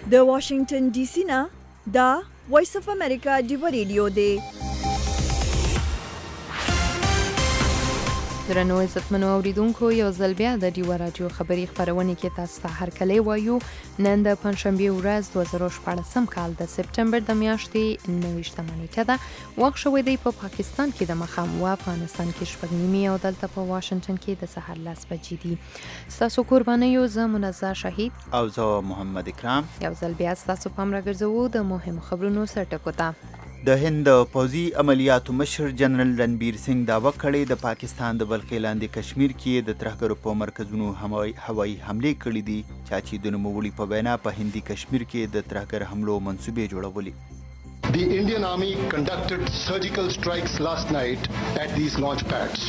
د واشنگټن ډي سي نه دا وایس اف امریکا ډیو ریډیو دی. درنو عزتمنو اوریدونکو، یو ځل بیا د ډیو راډیو خبري خبرونه کې تاسو ته هرکلی وایو. نن د پنځشنبه ورځ 2014 کال د سپټمبر د میاشتې 29 نیټه ده. وخت شوی دی په پاکستان کې د مخام او افغانستان کې شپږ نیمې او دلته په واشنگټن کې د سهار 10 بجې دي. تاسو قرباني یو زه منزه شهید او زه محمد اکرام یو ځل بیا تاسو پام راګرځوو د مهم خبرونو سرټکو ته. د هند پوځي عملیاتو مشر جنرال رنبیر سنگ دعوه کړې د پاکستان د بلخ لاندې کشمیر کې د ترهګرو په مرکزونو هوایي حملې کړې دي. چې د نوموړي په وینا په هندي کشمیر کې د ترهګر حملو منصوبې جوړولې. The Indian Army conducted surgical strikes last night at these launch pads.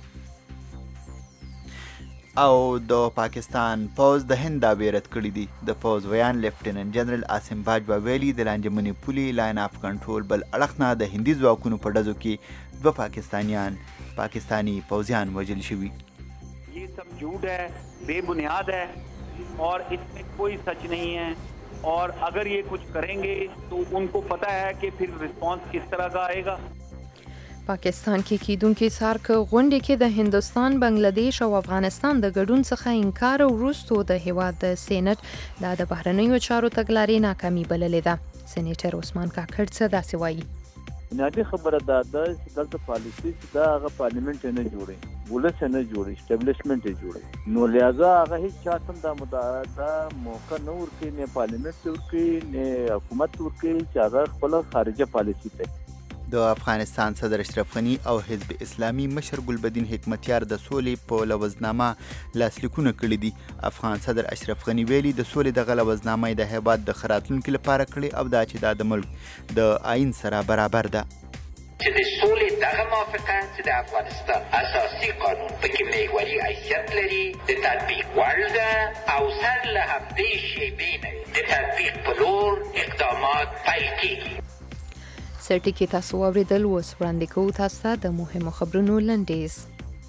او د پاکستان پوز د هند دعوې رد کړې دي. د پوز ویان لیفټیننټ جنرال عاصم باجوا ویلي د لانجمنې پولې لاین اف کنټرول بل اړخ نه د هندي ځواکونو په ډزو کې 2 پاکستانی پوځیان وژل شوي. یہ سب جھوٹ ہے، بے بنیاد ہے اور اس میں کوئی سچ نہیں ہے. اور اگر یہ کچھ کریں گے تو ان کو پتہ ہے کہ پھر رسپانس کس طرح کا آئے گا. پاکستان کې کیدونکې سارک غونډې کې د هندوستان، بنگلاديش او افغانستان د ګډون څخه انکار وروسته د هیواد د سېنات د بهرنیو چارو تګلارې ناکامي بللې ده. سېنیټر عثمان کاکړ څه داسې وایي. بنیادی خبره دا ده چې دلته پالیسي چې دا هغه پارلیمنت نه جوړي، ولس نه جوړي، اسټابلیشمنت جوړي. نو لہذا هغه هیڅ چاته دا موقع نه ورکوي، نه پارلیمنت ورکوي نه حکومت ورکوي چې هغه خپل خارجه پالیسي کوي. د افغانستان صدر اشرف غنی او حزب اسلامي مشر ګلبدین حکمتیار د سولې په لوزنامه لاسلیکونه کړي دي. افغان صدر اشرف غنی ویلي د سولې دغه لوزنامه د هیواد د خراتلونکو لپاره کړي او دا چې دا د ملک د آئین سره برابر ده. چې د سولې دغه موافقه چې د افغانستان اساسي قانون پکې محوري حیثیت لري د تطبیق وړ ده او سر له همدې شیبې نه د تطبیق په لور اقدامات پیل کیږي. سرټی کې تاسو اوریدل، اوس وړاندې کوو تاسو ته د مهمو خبرونو لنډیز.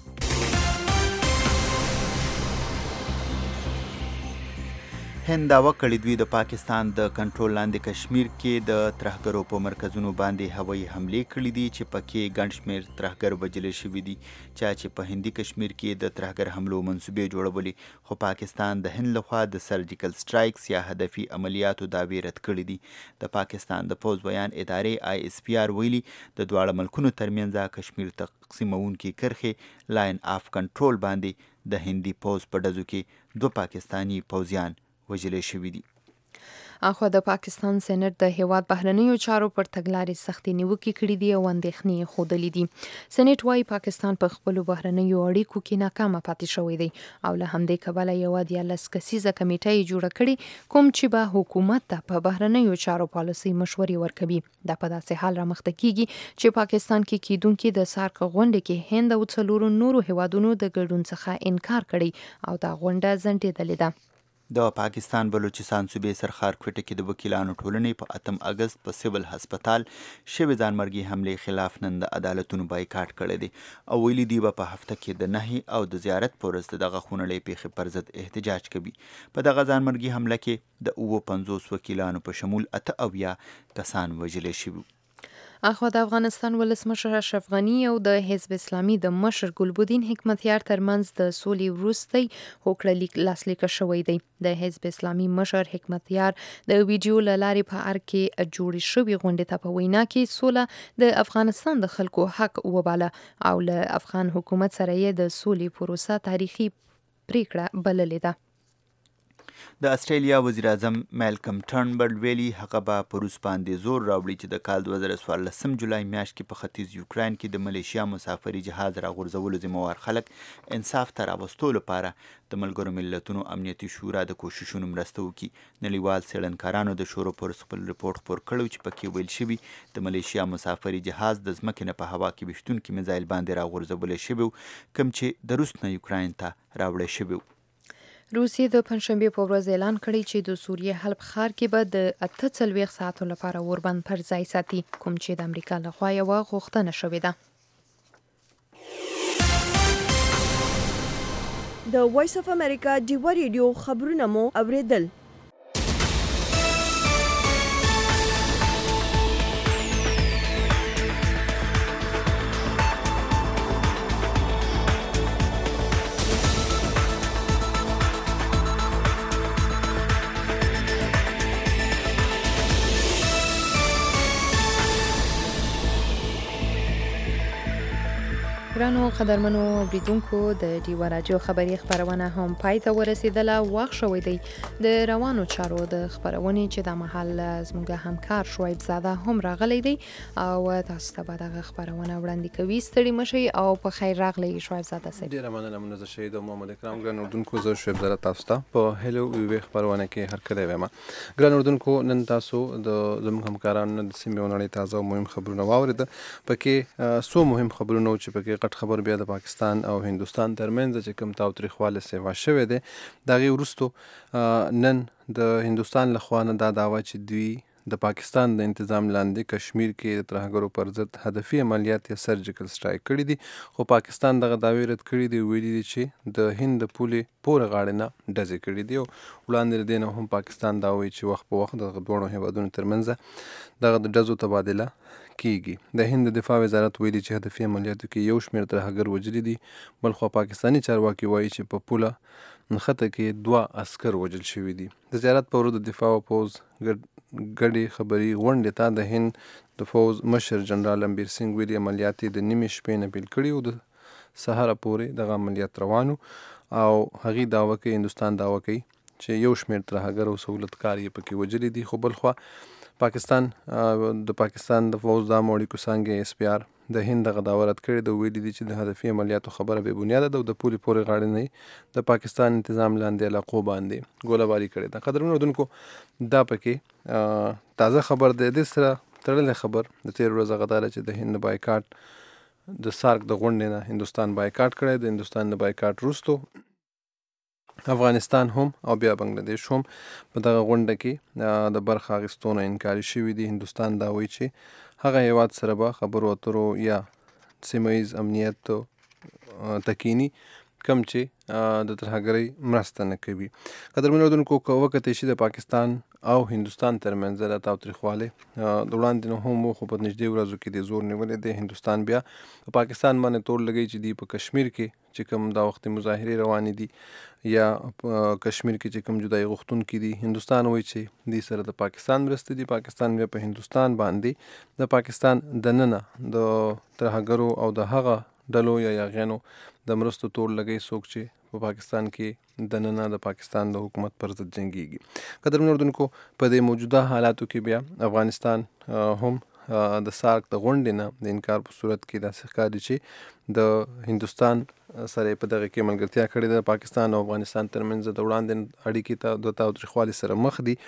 هند دعوه کړې دوی د پاکستان د کنټرول لاندې کشمیر کې د ترهګرو په مرکزونو باندې هوایي حملې کړې دي چې پکې ګڼ شمېر ترهګر وژل شوي دي. چې په هندي کشمیر کې د ترهګر حملو منصوبې جوړولې، خو پاکستان د هند لخوا د سرجیکل سټرایکس یا هدفي عملیاتو دعوې رد کړې دي. د پاکستان د پوز بیان ادارې ISPR ویلي د دواړه ملکونو ترمنځ کشمیر تقسیمونکي کرښې لاین اف کنټرول باندې د هندي پوز په ډزو کې 2 پاکستانی پوځیان وژل شوي دي. اخو د پاکستان سېنات د هیواد بهرنیو چارو پر تګلارې سختي نیوکې کړې دي او اندېښنې ښودلې دي. سېنات وايي پاکستان په خپلو بهرنیو اړیکو کې ناکامه پاتې شوی دی او له همدې کبله یوه 14 کسیزه کمیټه یې جوړه کړې کوم چې به حکومت ته په بهرنیو چارو پالیسۍ مشورې ورکوي. دا په داسې حال رامخته کیږي چې پاکستان کې کیدونکې د سارک غونډې کې هند او 4 نورو هیوادونو د ګډون څخه انکار کړی او دا غونډه ځنډېدلې ده. د پاکستان بلوچستان صوبې سرخار کوټه کې د وکیلانو ټولنې په 8 اگست په سیول هسپتال شوې ځانمرګي حملې خلاف نن د عدالتونو بایکاټ کړی دی او ویلي دی په هفته کې د نهي او د زیارت پر ورځ دغه خونړۍ پیښې پر ضد احتجاج کوي. په دغه ځانمرګي حمله کې د 50 وکیلانو په شمول 8 کسان وژل شوي. اخو د افغانستان ولسمشر اشرف غنی او د حزب اسلامي د مشر ګلبدین حکمتیار ترمنځ د سولې وروستی هوکړه لاسلیک شوی دی. د حزب اسلامي مشر حکمتیار د ویډیو له لارې په ار کې جوړې شوې غونډې ته په وینا کې سوله د افغانستان د خلکو حق وباله او له افغان حکومت سره یې د سولې پروسه تاریخي پریکړه بللې ده. د استرالیا وزیر اعظم مالکم ټرنبل ویلي هغه به په روس باندې زور راوړي چې د کال 2014 جولای میاشت کې په ختیځ یوکراین کې د ملیشیا مسافري جهاز راغورځولو ذمہوار خلک انصاف ته راوستو لپاره د ملګرو ملتونو امنیتي شورا د کوششونو مرسته وکړي. نړیوال څېړنکارانو د شورا پر خپل رپورټ خپور کړی چې پکې ویل شوي د ملیشیا مسافري جهاز د ځمکې نه په هوا کې ویشتونکي میزایل باندې راغورځولی شوی کوم چې د روس نه یوکراین ته راوړی شوی. روسیې د پنځشنبې په ورځ اعلان کړی چې د سوریې حلب ښار کې به د 48 ساعتو لپاره اوربند پر ځای ساتي، کوم چې د امریکا لخوا یوه غوښتنه شوې ده. د وایس اف امریکا ډیو ریډیو خبرونه مو اوریدل. ګرانو قدرمنو اوریدونکو د ډیوا راډیو خبري خبرونه هم پای ته ورسیدله. وخت شوی دی د روانو چارو د خبرونې چې د محل زموږ همکار شعیب زاده هم راغلی دی او تاسو ته به دغه خبرونه وړاندې کوي. ستړي مشئ او په خیر راغلی شعیب زاده صاحب. ډیره مننه منزه شهید او محمد اکرام. ګران اردوونکو زه شعیب زاده تاسو ته په هلو وی خبرونه کې هرکلی وایم. ګران اردوونکو نن تاسو د زموږ همکارانو د سیمې ونړۍ تازه او مهم خبرونه واورېده. پکې څو مهم خبرونه چې پکې غټ خبر بیا د پاکستان او هندوستان ترمنځ چې کوم تاوتریخوالی سیوا شوی دی د هغې وروستو نن د هندوستان له خوا نه دا دعوه چې دوی د پاکستان د انتظام لاندې کشمیر کې د ترهګرو پر ضد هدفي عملیات یا سرجیکل سټرایک کړي دي، خو پاکستان دغه دعوې رد کړي دي. ویلي دي چې د هند د پولې پورې غاړې نه ډزې کړي دي او وړاندې له دې نه هم پاکستان دا وایي چې وخت په وخت دغه دواړو هیوادونو ترمنځ دغه د ډزو تبادله کیږي. د هند د دفاع وزارت ویلي چې هدفي عملیاتو کې یو شمېر ترهګر وژلي دي، بل خوا پاکستاني چارواکي وایي چې په پوله نښته کې 2 عسکر وژل شوي دي. د زیارت په ورځ د دفاع او پوځ ګډې خبري غونډې ته د هند د پوځ مشر جنرال امبیر سنګ ویلي عملیات د نیمې شپې نه پیل کړي او د سهاره پورې دغه عملیات روانو او هغې دعوه کوي هندوستان دعوه کوي چې یو شمېر ترهګر او سهولتکار یې پکې وژلي دي. خو بل خوا پاکستان د پوځ د عامو اړیکو څانګې اس پی آر د هند دغه دعوه رد کړې ده. ویلي دي چې د هدفي عملیاتو خبره بې بنیاده ده او د پولې پورې غاړې نه د پاکستان انتظام لاندې علاقو باندې ګولهباري کړې ده. قدرمنو اردوونکو دا پکې تازه خبر دی. د سره تړلی خبر د تېر ورځ هغه دا ده چې د هند بایکاټ د سارک د غونډې نه هندوستان بایکاټ کړی. د هندوستان د بایکاټ وروستو افغانستان هم او بیا بنګلادیش هم په دغه غونډه کې د برخه اخیستو نه انکاري شوي دي. هندوستان دا وایي چې هغه هیواد سره به خبرو اترو یا سیمه ییز امنیت تکینی کم چې د ترهګرۍ مرسته نه کوي. قدرمنو اردوونکو که وکتای شي د پاکستان او هندوستان ترمنځ د تاوتریخوالي د وړاندې نه هم خو په نږدې ورځو کې د زور نیولې دی. هندوستان بیا په پاکستان باندې تور لګوي چې دی په کشمیر کې چې کوم دا وخت مظاهرې روانې دي یا کشمیر کې چې کوم جدایي غوښتونکي دي. هندوستان وایي چې دی سره د پاکستان مرستې دي. پاکستان بیا په هندوستان باندې د پاکستان دننه د ترهګرو او د هغه ډلو یا یاغیانو د مرستو تور لګوي څوک چې په پاکستان کې دننه د پاکستان د حکومت پر ضد جنګیږي. قدرمنو اردوونکو په دې موجوده حالاتو کې بیا افغانستان هم د سارک د غونډې نه د انکار په صورت کې داسې ښکاري چې د هندوستان سره په دغه کې ملګرتیا کړې ده. پاکستان او افغانستان ترمنځ د وړاندې اړیکې ته د تاوتریخوالي سره مخ دي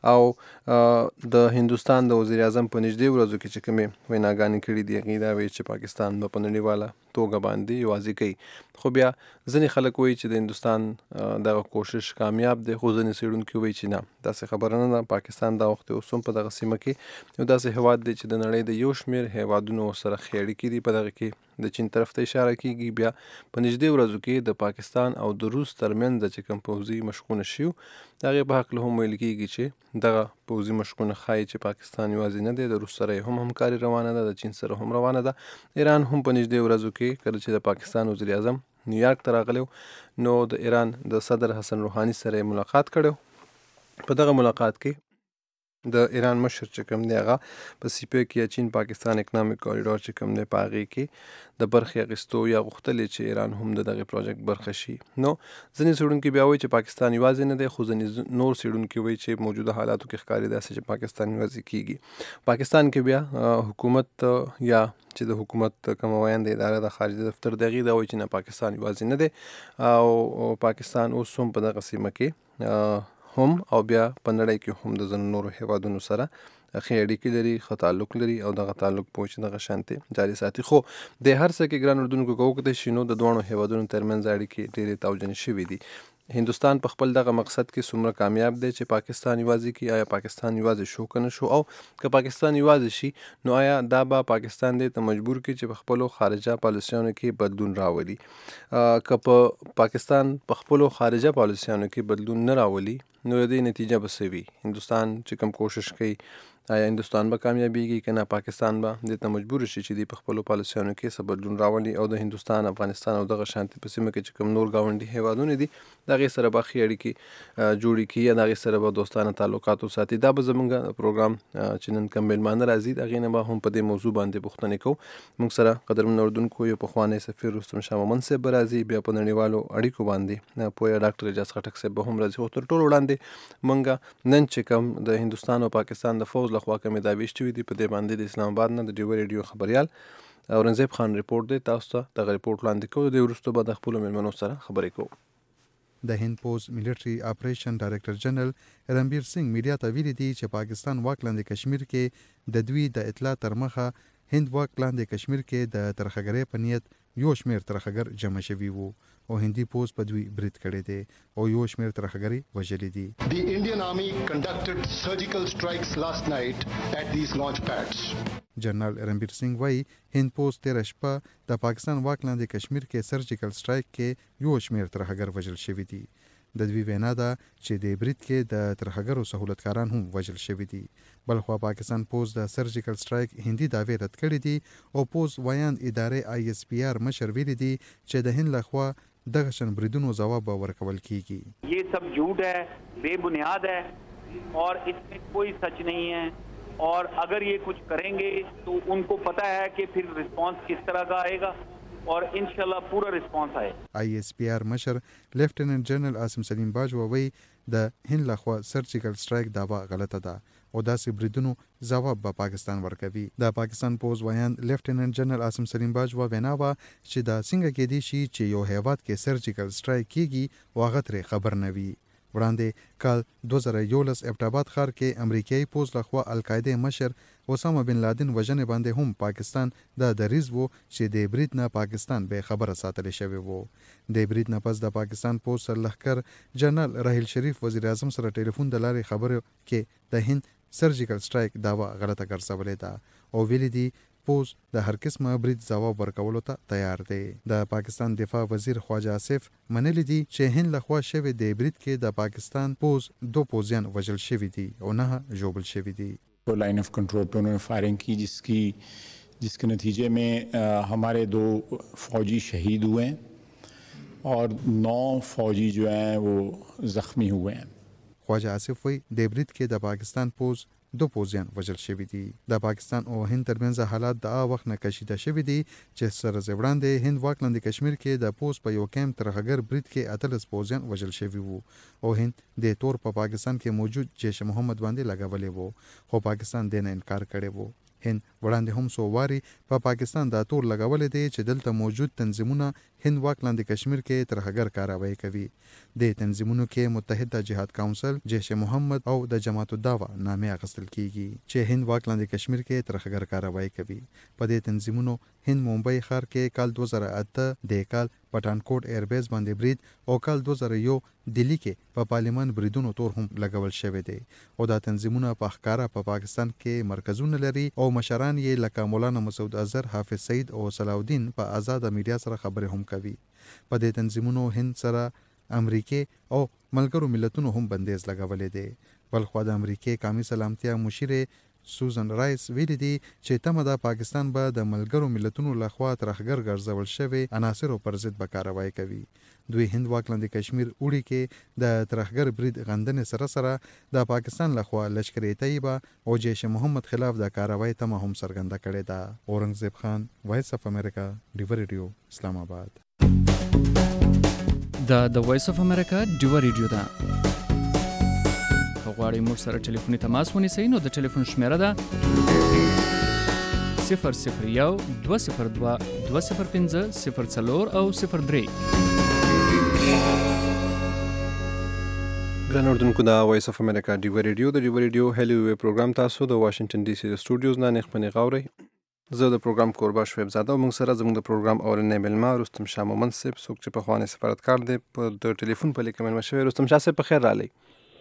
او د هندوستان د وزیر اعظم په نږدې ورځو کې چې کومې ویناګانې کړي دي هغې دا وایي چې پاکستان به په نړیواله توګه باندې یوازې کوي. خو بیا ځینې خلک وایي چې د هندوستان دغه کوشش کامیاب دی، خو ځینې څېړونکي وایي چې نه داسې خبره نه ده. پاکستان دا وخت اوس هم په دغه سیمه کې یو داسې هیواد دی چې د نړۍ د یو شمېر هیوادونو سره ښې اړیکې دي. په دغه کې د چین طرف ته اشاره کیږي. بیا په نږدې ورځو کې د پاکستان او د روس ترمنځ چې کوم پوځي مشقونه شي د هغې په هکله هم ویل کیږي چې دغه پوځي مشقونه ښایي چې پاکستان یوازې نه دی، د روس سره هم همکاري روانه ده، د چین سره هم روانه ده. ایران هم په نږدې ورځو کې کله چې د پاکستان وزیر اعظم نیویارک ته راغلی نو د ایران د صدر حسن روحاني سره ملاقات کړی. په دغه ملاقات کې د ایران مشر چې کوم دی هغه په سیپیک یا چین پاکستان اکنامک کوریډور چې کوم دی په هغې کې د برخې اخیستو یا غوښتلې چې ایران هم د دغې پروجیکټ برخه شي. نو ځینې څېړونکي بیا وایي چې پاکستان یوازې نه دی، خو ځینې نور څېړونکي وایي چې موجوده حالاتو کې ښکاري داسې چې پاکستان یوازې کیږي. پاکستان کې بیا حکومت یا چې د حکومت کومه ویاند اداره د خارجه دفتر د هغې دا وایي چې نه پاکستان یوازې نه دی او پاکستان اوس هم په دغه سیمه کې هم او بیا په نړۍ کې هم د ځینو نورو هیوادونو سره ښې اړیکې لري، ښه تعلق لري او دغه تعلق به چې دغه شانتې جاري ساتي. خو د هر څه کې ګران اردوونکو که وکتای شي نو د دواړو هیوادونو ترمنځ اړیکې ډېرې تاوجنې شوي دي. هندوستان په خپل دغه مقصد کې څومره کامیاب دی چې پاکستان یوازې کی، آیا پاکستان یوازې شو که نه شو، او که پاکستان یوازې شي نو آیا دا به پاکستان دې ته مجبور کړي چې په خپلو خارجه پالیسیانو کې بدلون راولي. که په پاکستان په خپلو خارجه پالیسیانو کې بدلون نه راولي نو د دې نتیجه به څه وي؟ هندوستان چې کوم کوشش کوي آیا هندوستان به کامیابیږي که نه پاکستان به دې ته مجبور شي چې د په خپلو پالیسیانو کې څه بدلون راولي او د هندوستان، افغانستان او دغه شانتې په سیمه کې چې کوم نور ګاونډي هیوادونه دي د هغې سره به ښې اړیکې جوړې کړي یا د هغې سره به دوستانه تعلقات وساتي. دا به زموږ پروګرام چې نن کوم میلمانه راځي د هغې نه به هم په دې موضوع باندې پوښتنې کوو. موږ سره قدرمن اردوونکو یو پخوانی سفیر رستم شاه مومند صاحب به راځي، بیا په نړیوالو اړیکو باندې پوهه ډاکټر اعجاز خټک صاحب به هم راځي. خو تر ټولو وړاندې موږ نن چې کوم د هندوستان او پاکستان د فوج لخوا کومې دعوې شوي دي په دې باندې د اسلام آباد نه د ډیوه ریډیو خبریال اورنګزیب خان ریپورټ دی، تاسو ته دغه ریپورټ وړاندې کوو. د وروسته به د خپلو میلمنو سره خبرې کوو. د هند پوز ملټری اپریشن ډایریکټر جنرال رنبیر سنگ میډیا ته ویلي دي چې پاکستان واک لاندې کشمیر کې د دوی د اطلاع تر مخه هند واک لاندې کشمیر کې د ترخګرۍ په نیت یو شمیر ترخګر جمع شوي وو او هندي پوز په دوی برید کړی دی او یو شمیر ترخګري وژلي دي. The Indian Army conducted surgical strikes last night at these launch pads. جنرال رنبیر سنگ وایي هند پوز تېره شپه د پاکستان واک لاندې کشمیر کې سرجیکل سټرایک کې یو شمیر ترخګر وژل شوي دي. د دوی وینا ده چې د برید کې د ترخګرو سہولتکاران هم وژل شوي دي. بلخوا پاکستان پوز د سرجیکل سټرایک هندي دعوې رد کړې دي او پوز ویاند ادارې ISPR مشر ویلي دي چې د هند لخوا دغه شان بریدونو جواب ورکول کیږي. ये सब झूठ है, बेबुनियाद है और इसमें कोई सच नहीं है और अगर ये कुछ करेंगे तो उनको पता है कि फिर रिस्पांस किस तरह का आएगा और इंशाल्लाह पूरा रिस्पांस आए. ISPR مشر لیفټیننټ جنرال عاصم سلیم باجوا وایي د هند لخوا سرجیکل سټرایک داوا غلطه ده او داسې بریدونو جواب به پاکستان ورکوي. د پاکستان پوز ویاند لیفټیننټ جنرال عاصم سلیم باجوا وینا وا چې دا څنګه کېدی شي چې یو هیواد کې سرجیکل سټرایک کیږي او هغه ترې خبر نه وي. وړاندې کال 2011 ابټاباد ښار کې امریکایي پوز لخوا القاعده مشر اسامه بن لادن وژنې باندې هم پاکستان د دریز وو چې د برید نه پاکستان به خبره ساتل شوی وو. د برید نه پس د پاکستان پوز سرلښکر جنرال راحیل شریف وزیر اعظم سره ټلیفون د لارې خبرو کې د هند سرجیکل سټرایک داوا غلطه ګرځولې ده او ویلي دي پوز د هر قسمه برید جواب ورکولو ته تیار دی. د پاکستان دفاع وزیر خواجه آصف منلی دي چې هند لخوا شوی د برید کې د پاکستان پوز 2 پوزیان وژل شوي دي او 9 ژوبل شوي دي. लाइन ऑफ कंट्रोल पे उन्होंने फायरिंग की जिसके नतीजे में हमारे 2 फौजी शहीद हुए हैं और 9 फौजी जो हैं वो ज़ख्मी हुए हैं. خواجه آصف وایي د برید کې د پاکستان پوز 2 پوزیان وژل شوي دي. د پاکستان او هند ترمنځ حالات د وخت نه کشیده شوي دي چې سره وړاندې هند واک لاندې کشمیر کې د پوز په یو کیمپ ترخګر برید کې 18 پوزیان وژل شوي وو او هند د تور په پاکستان کې موجود جیش محمد باندې لګولې وو خو پاکستان دې نه انکار کړی وو. هند وړاندې هم سو واري په پاکستان د تور لګولې دي چې دلته موجود تنظیمونه هند واک لاندې کشمیر کې ترخګر کاروایی کوي. د تنظیمونو کې متحده جهاد کونسل، جیش محمد او د جماعت الدعوه نامې اخیستل کیږي چې هند واک لاندې کشمیر کې ترخګر کاروایی کوي. په دې تنظیمونو هند ممبئی ښار کې کال 2008 د کال پټانکوټ ایربیز باندې برید او کال 2001 دلی کې په پارلیمان بریدونو تور هم لګول شوی دی او دا تنظیمونه په ښکارا په پاکستان کې مرکزونه لري او مشران یې لکه مولانا مسعود اظهر، حافظ سعید او صلاح الدین په آزاد میډیا سره خبرې هم کوي. په دې تنظیمونو هند سره امریکای او ملګرو ملتونو هم بندیز لګولې دی. بلخوا د امریکای قومي سلامتیا مشیر سوزن رایس ویلي دي چې تمه د پاکستان به د ملګرو ملتونو لخوا ترخګر ګرځول شوی عناصرو پر ضد به کاروایی کوي. دوی هند واک لاندې کشمیر اوړي کې د ترخګر برید غندنې سره سره د پاکستان لخوا لشکر طیبه او جیش محمد خلاف د کاروایی تمه هم څرګنده کړې ده. اورنګزیب خان، وایس اف امریکا، ډیوه ریډیو، اسلام آباد. د وایس اف امریکا ډیوه ریډیو ده. غواړئ موږ سره ټلیفوني تماس ونیسئ نو د ټلیفون شمیره ده 001 202 205 04 او 03. ګران اردوونکو د وایس اف امریکا ډیوه ریډیو د ډیوه ریډیو هلو وی پروګرام تاسو د واشنگټن ډي سي د سټوډیوز نه نښمنې غاورئ. زه د پروګرام کوربه شعیب زاده او موږ سره زموږ د پروګرام اورنۍ میلمه رستم شاه مومند صاحب څوک چې پخوانی سفارتکار دی په د ټلیفون په لیکه میلمه شوی. رستم شاه صاحب په خیر راغلی.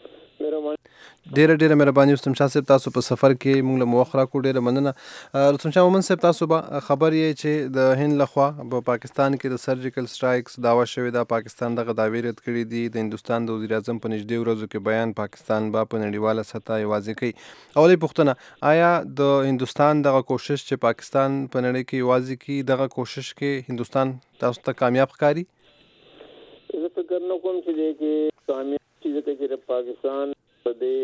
ډیره مهرباني رستم شاه صاحب، تاسو په سفر کې موږ له موخه راکړو، ډیره مننه. رستم شاه مومند صاحب، تاسو به خبر یې چې د هند لخوا په پاکستان کې د سرجیکل سټرایکس دعوا شوې ده. پاکستان دغه دعوې رد کړي دي. د هندوستان د وزیر اعظم په نږدې ورځو کې بیان پاکستان به په نړیواله سطح یوازې کوي. اولې پوښتنه، آیا د هندوستان دغه کوشش چې پاکستان په نړۍ کې یوازې کوي، دغه کوشش کې هندوستان تاسو ته کامیاب ښکاري؟ زه فکر نه کوم چې دی کې کامیاب شي، ځکه چې پاکستان په دې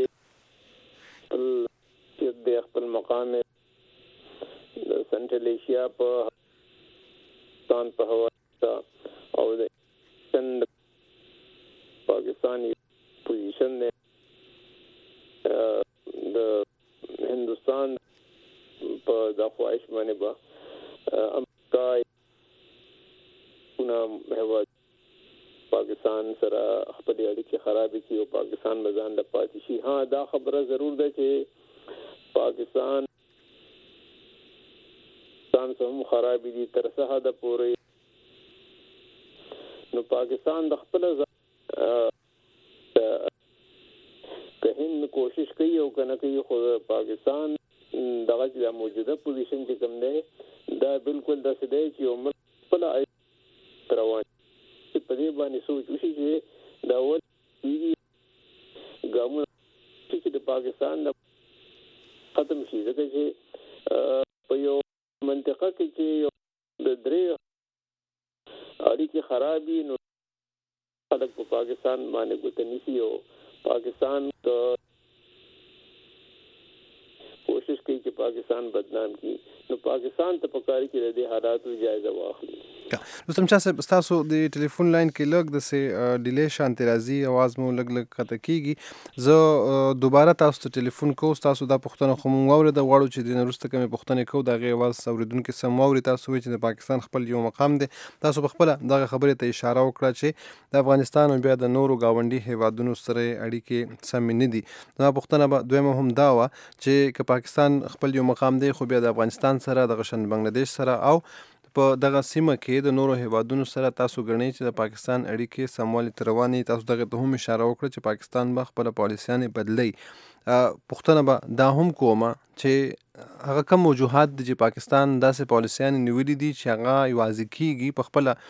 د خپل مقام د سنټرل ایشیا په پاکستان په حواله او د پاکستان پوزیشن دی د هندوستان په د خواهش باندې به امریکا هیواد پاکستان سره خپل اړیکې خراب کړي او پاکستان بزان د پاتې شي. ها دا خبره ضرور ده چې پاکستان هم خراب دي تر څه حد پورې. نو پاکستان د خپل که هند کوشش کوي او کنه کوي، خو پاکستان دغه د موجوده پوزیشن چې کوم دی دا بالکل داسې دی چې یو ملک خپل روان چې په دې باندې سوچ وشي چې دا ول ګامونه چې د پاکستان د ختم شي، ځکه چې په یو منطقه کې چې د درې اړیکې خرابي نو خلک په پاکستان باندې ګوته نیسي او پاکستان کوشش کوي چې پاکستان بدنام کړي. نو پاکستان ته پکاري چې د دې حالاتو جایزه واخلي. رستم شاه صاحب، تاسو د ټلیفون لاین کې لږ د سه ډیلی شانتي راځي، आवाज مو لږ کته کیږي. زه دوباره تاسو ته ټلیفون کوم، تاسو دا پښتنه خو مونږ اورید غواړو چې د نورسته کومه پښتنه کو دغه आवाज اوریدونکو سم اوري. تاسو وایي چې د پاکستان خپل یو مقام دی، تاسو په خپل دغه خبره ته اشاره وکړه چې د افغانستان او بیا د نورو گاونډي هیوادونو سره اړیکې سم نه دي. دا پښتنه دویمه هم دا و چې که پاکستان خپل یو مقام دی، خو بیا د افغانستان سره د غشن بنگلاديش سره او په دغه سیمه کې د نورو هیوادونو سره تاسو ګڼئ چې د پاکستان اړیکې سموالي ته روانې. تاسو دغه ته هم اشاره وکړه چې پاکستان به خپل پالیسیانې بدلی. پښتنه به دا هم کومه چې هغه کوم وجوهات دي چې پاکستان داسې پالیسیانې نیولې دي چې هغه یوازې کیږي په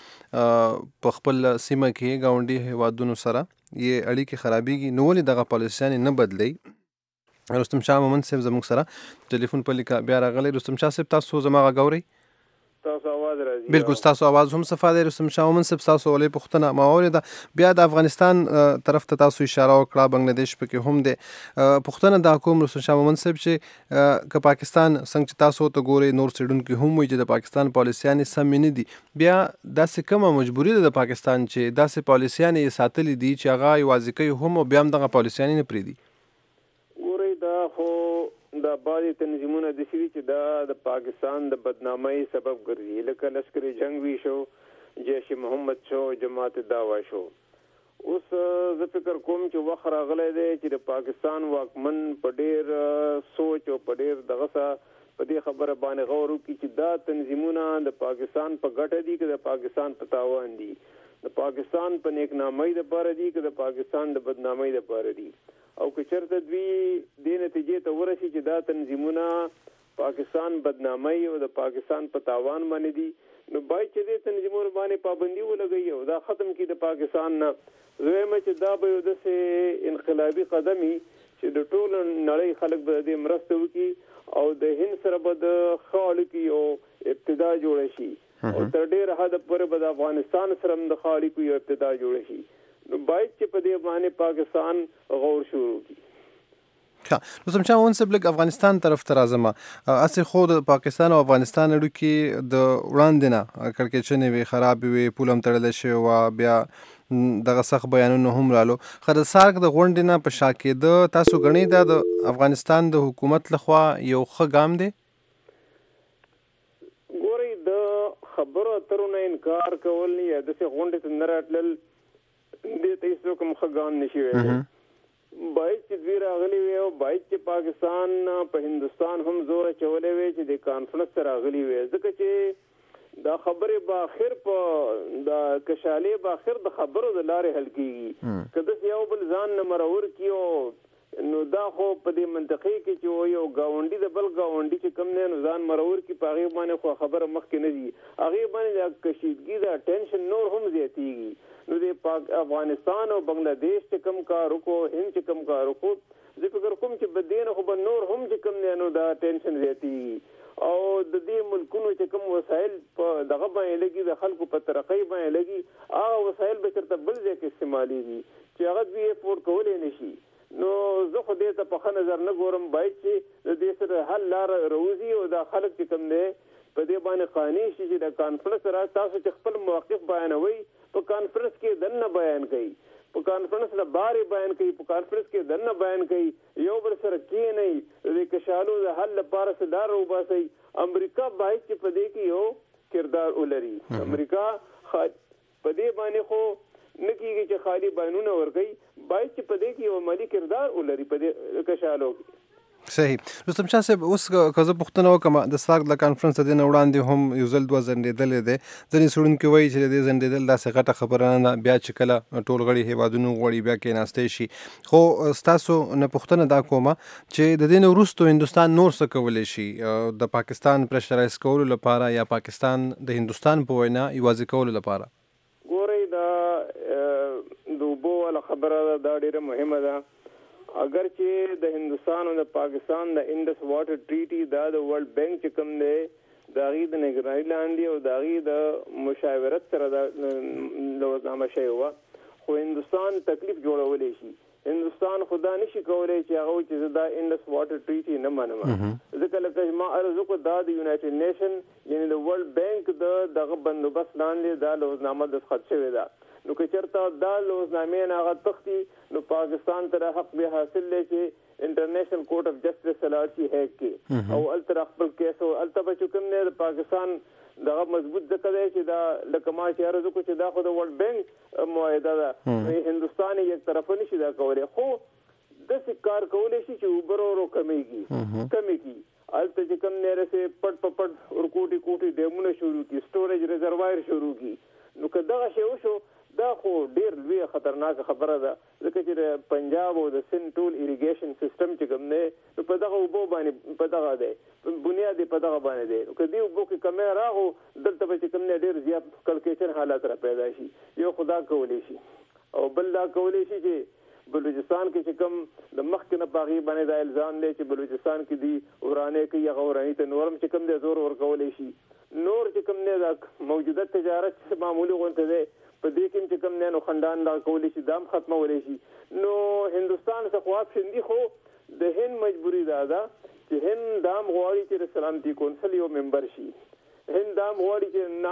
خپل سیمه کې ګاونډي هیوادونو سره یې اړیکې خرابېږي، نو ولې دغه پالیسیانې نه بدلی؟ رستم شاه مومند صاحب زموږ سره ټلیفون په لیکه بیا راغلی. رستم شاه صاحب، تاسو زما غږ اورئ؟ تاسو आवाज راځي؟ بالکل، تاسو आवाज هم صفه دی. رستم شاه مومند صاحب، تاسو ولې پښتنه ما اوریده، بیا د افغانستان طرف ته تاسو اشاره وکړه، بنگلاديش پکې هم دی. پښتنه دا کوم رستم شاه مومند صاحب چې که پاکستان څنګه تاسو ته ګوري، نور سیډونکو هم وایي چې د پاکستان پالیسیانې سم نه دي، بیا داسې کومه مجبوری ده د پاکستان چې داسې پالیسیانې ساتلې دي چې هغه یوازې کوي هم او بیا هم دغه پالیسیانې نه پریدي؟ ګورئ دا خو دا بعضې تنظیمونه داسې دي چې دا د پاکستان د بدنامۍ سبب ګرځي، لکه لشکر جنګوي شو، جیش محمد شو، جماعت دعوا شو. اوس زه فکر کوم چې وخت راغلی دی چې د پاکستان واکمن په ډېر سوچ او په ډېر دغه په دې خبره باندې غور وکړي چې دا تنظیمونه د پاکستان په ګټه دي که د پاکستان په تاوان دي، د پاکستان په نیکنامۍ دپاره دي که د پاکستان د بدنامۍ دپاره دي. او که چېرته دوی دې نتیجې ته ورسي چې دا تنظیمونه پاکستان بدنامۍ او د پاکستان په تاوان باندې دي، نو باید چې دې تنظیمونو باندې پابندي ولګوي او دا ختم کړي د پاکستان نه. زه وایم چې دا به یو داسې انقلابي قدم وي چې د ټولو نړۍ خلک به دې مرسته وکړي او د هند سره به د ښه اړیکو یو ابتدا جوړه شي او تر ډېره حده پورې به د افغانستان سره هم د ښه اړیکو یو ابتدا جوړه شي. نو باید چې په دې باندې پاکستان غور شروع کړي. رستم شاه مومند صاحب، لږ افغانستان طرف ته راځم. اسې خو د پاکستان او افغانستان اړیکې د وړاندې نه کړکېچنې وې، خرابې وې، پول هم تړلی شوی وه، بیا دغه سخت بیانونه هم رالو. خو د سارک د غونډې نه په شا کېده، تاسو ګڼئ دا د افغانستان د حکومت لخوا یو ښه ګام دی؟ ګورئ، د خبرو اترو نه انکار کول یا داسې غونډې ته نه راتلل دې ته هېڅوک هم ښه ګام نشي ویلی. باید چې دوی راغلي وي او باید چې پاکستان په هندوستان هم زور اچولی وي چې د کانفرنس ته راغلي وي، ځکه چې دا خبرې به اخر په دا کشالې به اخر د خبرو د لارې حل کېږي. که داسې یو بل ځان نه مرور کړي او نو دا خو په دې منطقې کې چې یو گاونډي د بل گاونډي چې کم نه ځان مرور کی په هغه باندې خو خبره مخکې نه دي هغه باندې د کشیدګي دا ټینشن نور هم زیاتیږي نو د افغانستان او بنگلاديش چې کم کار وکړو هند چې کم کار وکړو زه فکر کوم چې بدین خو به نور هم چې کم نه نو دا ټینشن زیاتیږي او د دې ملکونو چې کوم وسایل په دغه باندې لګي د خلکو په ترقۍ باندې لګي هغه وسایل به چرته بل ځای کې استعمالېږي چې هغه دوی افورډ کولی نشي نو زه خو دې ته په ښه نظر نه ګورم باید چې د دې سره حل لاره راوځي او دا خلک چې کوم دی په دې باندې قانع شي چې د کانفرنس سره تاسو چې خپل موقف بیانوي په کانفرنس کې دننه بیان کوي په کانفرنس نه بارې بیان کوي په کانفرنس کې دننه بیان کوي یو بل سره کېنئ د کشالو د حل لپاره څه لاره وباسئ امریکا باید چې په دې کې یو کردار ولري امریکا په دې باندې خو نه کېږي چې خالي بیانونه ورکوي باید چې په دې کې یو عملي کردار ولري په دې کشالو صحیح رستم شاه صاحب اوس که زه پوښتنه وکړم د سلاک د کانفرنس د نه وړاندې هم یو ځل دوه ځنډېدلې دی ځینې څېړونکي وایي چې د دې ځنډېدل داسې غټه خبره نه بیا چې کله ټول غړي هیوادونو غواړي بیا کېناستی شي خو ستاسو نه پوښتنه دا کومه چې د دې نه وروسته هندوستان نور څه کولی شي د پاکستان پرشرایز کولو لپاره یا پاکستان د هندوستان په وینا یوازې کولو لپاره ګورئ دا د اوبو والا خبره دا ډېره مهمه ده اگر چې د هندوستان او د پاکستان د انډس واټر ټریټي دا د ورلد بینک چې کوم دی د هغې د نگرانۍ لاندې او د هغې د مشاورت سره دا لوظنامه شوې وه خو هندوستان تکلیف جوړولی شي هندوستان خو دا نشي کولی چې هغه چې زه دا انډس واټر ټریټي نه منم ځکه لکه ما عرض وکړو دا د یونایټډ نیشن یعنې د ورلد بینک د دغه بندوبست لاندې دا لوظنامه دستخط شوې ده نو که چېرته دا لوظنامې نه هغه تښتي نو پاکستان ته حق به حاصل دی چې انټرنیشنل کورټ اف جسټس ته لاړ شي هیګ کې او هلته خپل کیس او هلته به چې کوم دی د پاکستان دغه مضبوط ځکه دی چې دا لکه ما چې عرض وکړو چې دا خو د ورلد بینک معاهده ده هندوستان یک طرفه نشي دا کولی خو داسې کار کولی شي چې اوبه ورو کمیږي هلته چې کوم دی رسې پټ په پټ ورکوټي کوټي ډیمونه شروع کړي سټوریج ریزروایر شروع کړي نو که دغه شی وشو دا خو ډیر لوی خطرناکه خبره ده ځکه چې د پنجاب او د سند ټول اریګیشن سیستم چې کوم دی نو په دغه اوبو باندې په دغه دی بنیاد په دغه باندې دی نو که دې اوبو کې کمی راغو دلته به چې کوم دی ډېر زیات کلکیشن حالات را پیدا شي یو خو دا کولی شي او بل دا کولی شي چې بلوچستان کې چې کوم د مخکې نه په هغې باندې دا الزام دی چې بلوچستان کې دي ورانې کوي هغه وراني ته نورم چې کوم دی زور ورکولی شي نور چې کوم دی دا موجوده تجارت معمولي غونته دی په دې کې چې کوم نه نو خندان دا کولی شي دام ختمولی شي نو هندوستان څخه خو اپشن دی خو د هند مجبوری ده چې هند دام غواړي چې د سلامتي کونسل یو ممبر شي هند دام غواړي چې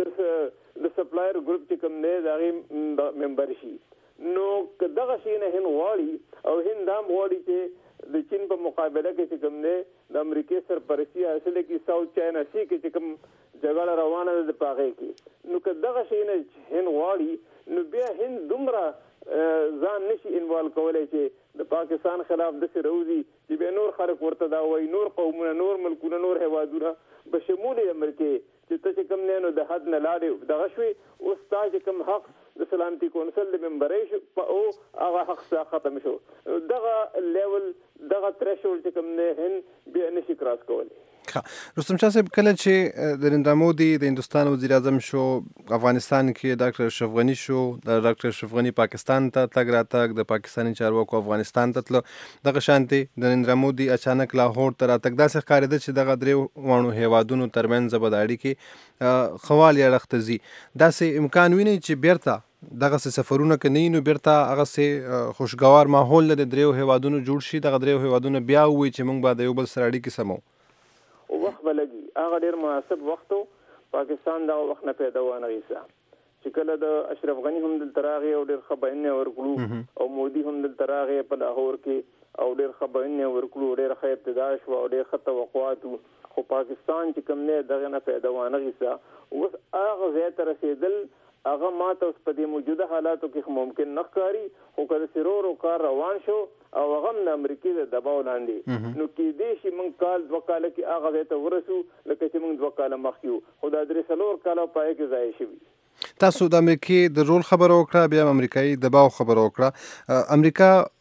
نان د سپلایر ګروپ چې کوم دی د هغې ممبر شي نو که دغه شی نه هند غواړي او هند دام غواړي چې د چین په مقابله کې چې کوم دی د امریکې سرپرستي حاصله کړي ساوث چاینا سی کې چې کوم جګړه روانه ده په هغې کې نو که دغه شی نه هند غواړي نو بیا هند دومره ځان نشي انوالو کولی چې د پاکستان خلاف داسې راوځي چې بیا نور خلک ورته دا وایي نور قومونه نور ملکونه نور هیوادونه بشمول امریکې چې ته چې کوم نه نو د حد نه لاړې دغه شوې اوس تا چې کوم حق د سلامتي کونسل د ممبرۍ شو او هغه حق ستا ختم شو دغه لیول دغه تھریشولډ چې کوم دی هند بیا نشي کراس کولی رستم شاه صاحب کله چې د نریندرا مودي د هندوستان وزیر اعظم شو افغانستان کې ډاکټر اشرف غني شو د ډاکټر اشرف غني پاکستان ته تګ راتګ د پاکستاني چارواکو افغانستان ته تلو دغه شانتي د نریندرا مودي اچانک لاهور ته راتګ داسې ښکارېده چې دغه درې واړو هیوادونو ترمنځ به د اړیکې خوال یا رختزي داسې امکان ویني چې بیرته دغه سفرونه که نه وي نو بیرته هغسې خوشګوار ماحول د دریو هیوادونو جوړ شي دغه دریو هیوادونه بیا ووایي چې موږ به د یو بل سره اړیکې سمو وخت به لګي هغه ډېر مناسب وخت و پاکستان دغه وخت نه پیدا وانه غیسه چې کله د اشرف غني هم دلته راغی او ډېر ښه بیانونه ورکړو او مودي هم دلته راغی په لاهور کې او ډېر ښه بیانونه ورکړو ډېر ښه ابتدا شوه او ډېر ښه توقعات وو خو پاکستان چې کوم دی دغه نه پیدا وانه غیسه اوس هغه ځای ته رسېدل هغه ماته اوس په دې موجوده حالاتو کې ممکن نه ښکاري خو که د سرورو کار روان شو او هغه هم د امریکې د دباو لاندې نو کېدای شي موږ کال 2 کاله کې هغه ځای ته ورسو لکه چې موږ 2 کاله مخکې وو خو دا 3-4 کاله په هغې کې ضایع شوي تاسو د امریکې د رول خبره وکړه بیا امریکایي دباو خبره وکړه امریکا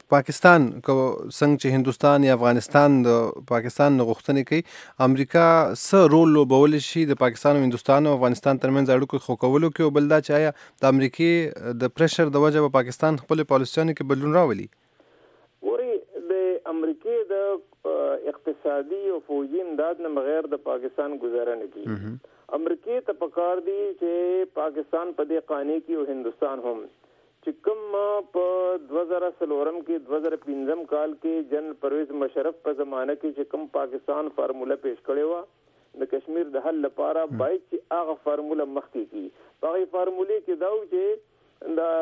پاکستان څنګه چې هندوستان یا افغانستان د پاکستان غوښتنې کوي امریکا څه رول لوبولی شي د پاکستان او هندوستان او افغانستان ترمنځ اړیکو ښه کولو کې، او بل دا چې آیا د امریکې د پریشر د وجه په پاکستان خپل پالیسیانو کې بدلون راولي؟ ګورې د امریکې د اقتصادي او فوجي امداد نه بغیر د پاکستان گزاره نه کیږي. امریکې ته پکار دی چې پاکستان په دې قانې کې او هندوستان هم چې کوم په 2014 کې 2015 کال کې جنرال پرویز مشرف په زمانه کې چې کوم پاکستان فارموله پیش کړې و د کشمیر د حل لپاره باید چې هغه فارموله مخکې کی. په هغه فارمولې کې دا و چې دا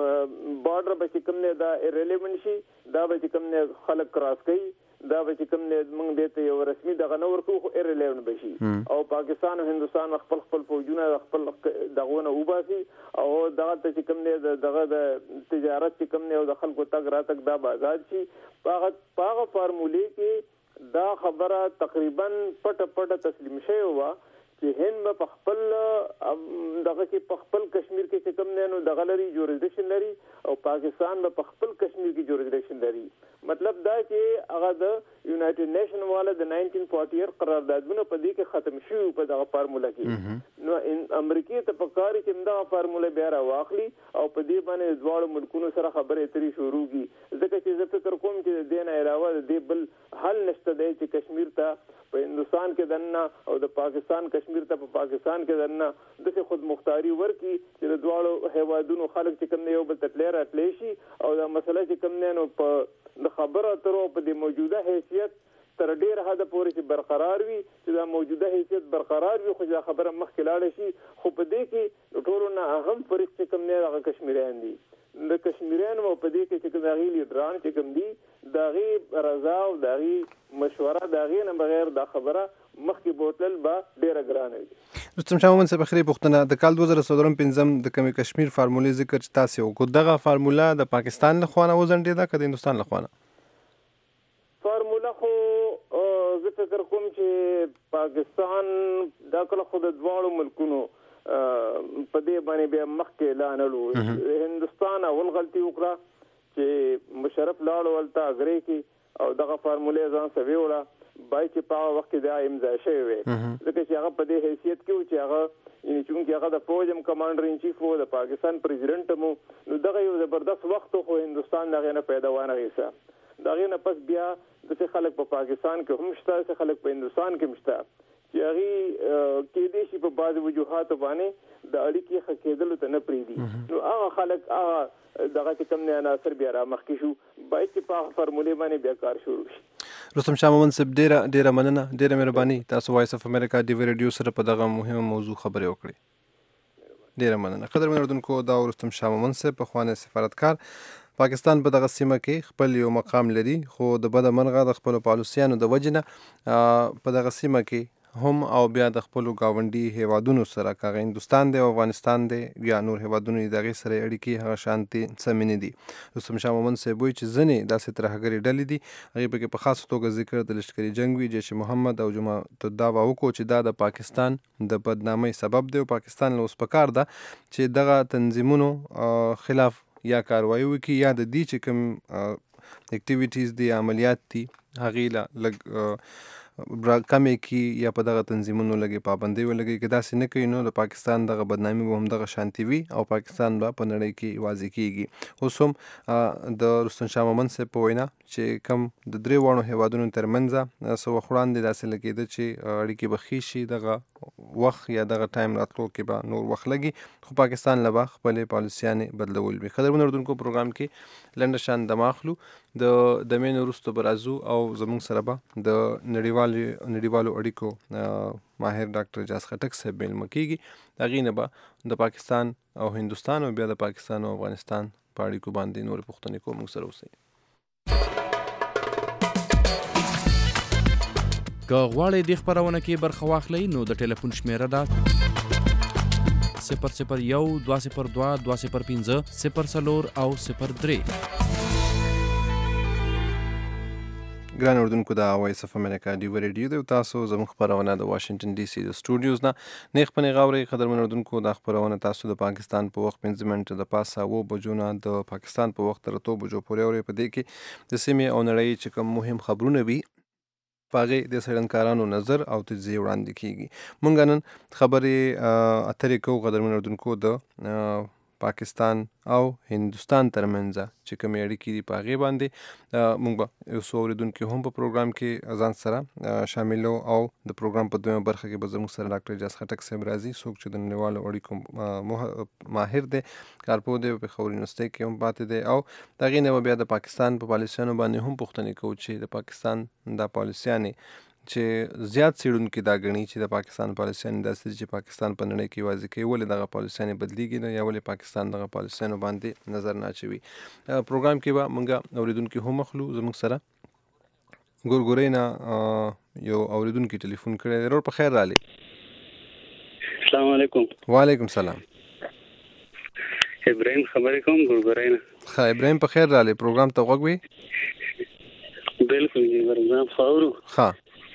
بارډر به چې کوم نه دا ایرلیونټ شي، دا به چې کوم نه خلک کراس کوي، دا به چې کوم نه موږ دته یو رسمي دغه نور کو خو ایرلیونټ بشي او پاکستان او هندوستان خپل فوجونه خپل دغونه وباسي او دغه چې کوم نه دغه د تجارت چې کوم نه د خلکو تګ راتګ دا آزاد شي. هغه فارمولې کې دا خبره تقریبا پټه تسلیم شوی و چې هند په خپل دغه کې په خپل کشمیر کې چې کوم نه نو دغه لري جوریسډکشن لري او پاکستان په خپل کشمیر کې جوریسډکشن لري. مطلب دا چې هغه د یونایټډ نیشن والا د 1948 قراردادونه په دې کې ختم شوی په دغه فارموله کې. نو امریکې ته پکاري چې دا فارموله بیا راواخلي او په دې باندې دواړو ملکونو سره خبرې اترې شروع کی، ځکه چې زه فکر کوم چې د دې نه علاوه د دې بل حل نشته دی چې کشمیر ته په هندوستان کې دننه او د پاکستان کشمیر ته په پاکستان کې دننه د خود مختاری ورکی چې د دواړو هیوادونو خلک چې کوم یو بل تطلع راتلی شي او دا مسله چې کوم نه نو په خبره اترو په د موجوده حیثیت تر ډیر حد پورې چې برقرار وي، چې دا موجوده حیثیت برقرار وي، خو دا خبره مخکې لاړه شي. خو په دې کې ټولو نه اهم فریق چې کوم نه هغه کشمیریان دي. د کشمیریان او په دې کې چې کوم غي لیډران چې کوم دي دا غي رضا او دا غي مشوره دا غي نه بغیر دا خبره مخکې بوتل با ډیره ګرانه وي. رستم شاه مومند صاحب خیری پوښتنه د کال 2015 د کمی کشمیر فارمولې ذکر چې تاسو وکړو، دغه فارموله د پاکستان له خوانه وزنډیده که د هندوستان له خوانه؟ فارموله خو زه فکر کوم چې پاکستان دا کله خو د دواړو ملکونو په دې باندې بیا مخکې اعلان وکړو. هندوستان اول غلطي وکړه چې مشرف لاړ ولته اګری کې او دغه فارموله ځان سوي وړه بای چې په وخت کې دا امضا شوی وي، ځکه چې هغه په دې حیثیت کې چې هغه چې هغه د فوج کمانډر ان چیف او د پاکستان پریزیدنت مو نو دغه یو زبردست وخت خو هندوستان دغه نه پیدا وانه غیسه. دغه نه پس بیا د خلک په پاکستان کې هم شته، خلک په هندوستان کې هم شته چې هغه کې دې شي په بعض وجوهات باندې د اړیکې ښه کېدلو ته نه پریږدي. نو هغه خلک هغه دغه چې کوم نه عناصر بیا را مخکې شو باید چې په فارمولې باندې بیا کار شروع شي. رستم شاه مومند صاحب ډیره مننه، ډیره مهرباني، تاسو وایس اف امریکا ډي وی ریډیو سره په دغه مهمه موضوع خبرې وکړې. ډیره مننه. قدرمن اردوونکو، دا رستم شاه مومند صاحب په خوانه سفارتکار پاکستان په دغه سیمه کې خپل یو مقام لري، خو د بده مرغه د خپل پالیسیانو د وجنه په دغه سیمه کې هم او بیا د خپل گاونډي هیوادونو سره کاغه هندوستان دی او افغانستان دی یا نور هیوادونو دغه سره اړیکې هغه شانتي سمینې دي. رستم شاه مومند صاحب وایي چې ځنې داسې ترهګري ډلې دي، هغې پکې په خاصه توګه ذکر د لشکري جنګ وي، جیش محمد او جماعت الدعوه وکړو چې دا د پاکستان د بدنامۍ سبب دی او پاکستان له اوس پکار ده چې دغه تنظیمونو خلاف یا کاروایی وکړي یا د دې چې کوم اکټیویټیز دي عملیات دي هغې له لږ کمې کی یا په دغه تنظیمونو لګي پابندۍ ولګي. که داسې نه کوي نو د پاکستان دغه بدنامي به هم دغه شانتي وي او پاکستان به په نړۍ کې واضح کیږي. اوس هم د رستم شاه مومند صاحب په وینا چې کم د درې واړو هیوادونو ترمنځ څه وخت وړاندې داسې لګېده چې اړیکې به ښې شي، دغه وخت یا دغه ټایم راتلو کې به نور وخت لګي، خو پاکستان له به خپلې پالیسیانې بدلول وي. قدرمن اردوونکو، پروګرام کې لنډه شان دم اخلو، د مین وروسته به راځو او زموږ سره به د نړیوالو اړیکو ماهر ډاکټر اجاز خټک صاحب میلمه کیږي. د هغې نه به د پاکستان او هندوستان او بیا د پاکستان او افغانستان په اړیکو باندې نورې پوښتنې کوو. موږ سره اوسئ. که غواړئ دې خپرونه کې برخه واخلئ نو د ټلیفون شمیره ده 001 202 205 04 او 03. ګران اردوونکو د وایس اف امریکا ډیو ریډیو د تاسو زموږ خبرونه د واشنگټن ډي سي د سټوډیوز نه نیخ پنې غاوري قدرمن اردوونکو د خبرونه تاسو د پاکستان په وخت 5 منټه د پاسه و بجو نه د پاکستان په وخت تر 2 بجو پورې اوري په دې کې د سیمې او نړۍ چې کوم مهم خبرونه وي پاغه د سړنکارانو نظر او تجزیه وړاندې کیږي مونږ نن خبرې اترې کو قدرمن اردوونکو د پاکستان او هندوستان ترمنځ چې کومې اړیکې دي پاغه باندې مونږ به یو څو اوریدونکو هم په پروګرام کې ځان سره شاملو او د پروګرام په دویمه برخه کې به زموږ سره ډاکټر اجاز خټک صاحب راځي څوک چې د نړیوالو اړیکو ماهر دی کارپو دی په خبري نسته کې هم پاتې دی او دغه نه بیا د پاکستان په پالیسیانو باندې هم پوښتنه کوي چې د پاکستان د پالیسیانې چې زیات سیړونکو دا غني چې د پاکستان پالیسیانو داسې چې پاکستان په نړۍ کې واځي کوي ولې دغه پالیسیانو بدلیږي نه یا ولې پاکستان دغه پالیسیانو باندې نظر نه اچوي پروګرام کې به مونږ اوریدونکو هم مخلو زموږ سره ګورګورینا یو اوریدونکو ټلیفون کړی ضرور په خیر رالی السلام علیکم وعلیکم السلام ابراهیم خبرې کوم ګورګورینا ښه ابراهیم په خیر رالی پروګرام ته وګوي بالکل جی پروګرام فورو ها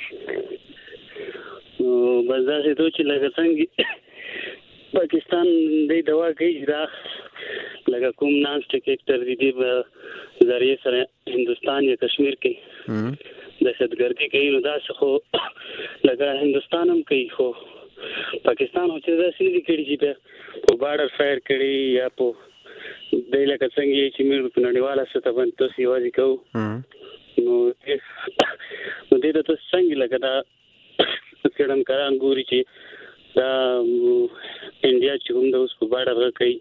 بس دا څه چې لکه څنګه پاکستان د دوا کوي را لکه کوم ناس ټیکټر دي په ذریعہ سره هندستان یا کشمیر کې دهشتګردي کوي نو دا څه خو لکه هندستان هم کوي خو پاکستان هڅه ده چې کړي چې په بارډر فایر کړي یا په د لکه څنګه چې موږ په نړیواله سطح باندې تاسو یوازې کوو نو دې ته څنګه لکه دا څنګه کاران ګوري چې دا انډیا چې هم د اوس په بارډر کوي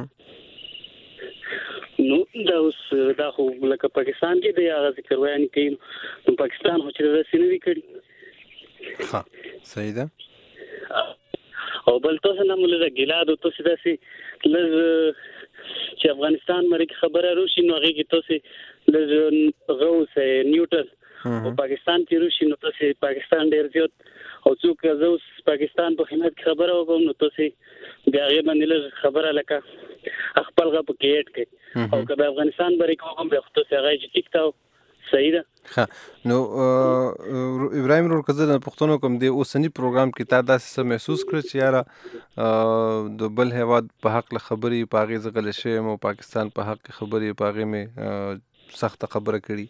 نو دا اوس دا خو لکه پاکستان کې د هغه ذکر وایي کوي نو پاکستان هڅه ده چې نه وکړي ها صحیح ده او بل تاسو نه موږ د ګلادو تاسو داسې لږ چې افغانستان مری خبره روشي نو هغه کې تاسو لږ غوث نیوټرل او پاکستان کې روشي نو تاسو پاکستان ډیر زیات او څوک زوس پاکستان په خدمت خبره وکوم نو تاسو بیا غي باندې لږ خبره لکه خپل غو کې اټ کې او کله افغانستان بری کوم بیا تاسو هغه چې ټیکټاو صحیح ده ها نو ابراهیم رور کزه د پښتنو کوم دی اوسنی پروګرام کې تا داسې محسوس کړ چې یاره د بل هواد په حق خبري پاغي زغل شي مو پاکستان په حق خبري پاغي مې سخت خبره کړي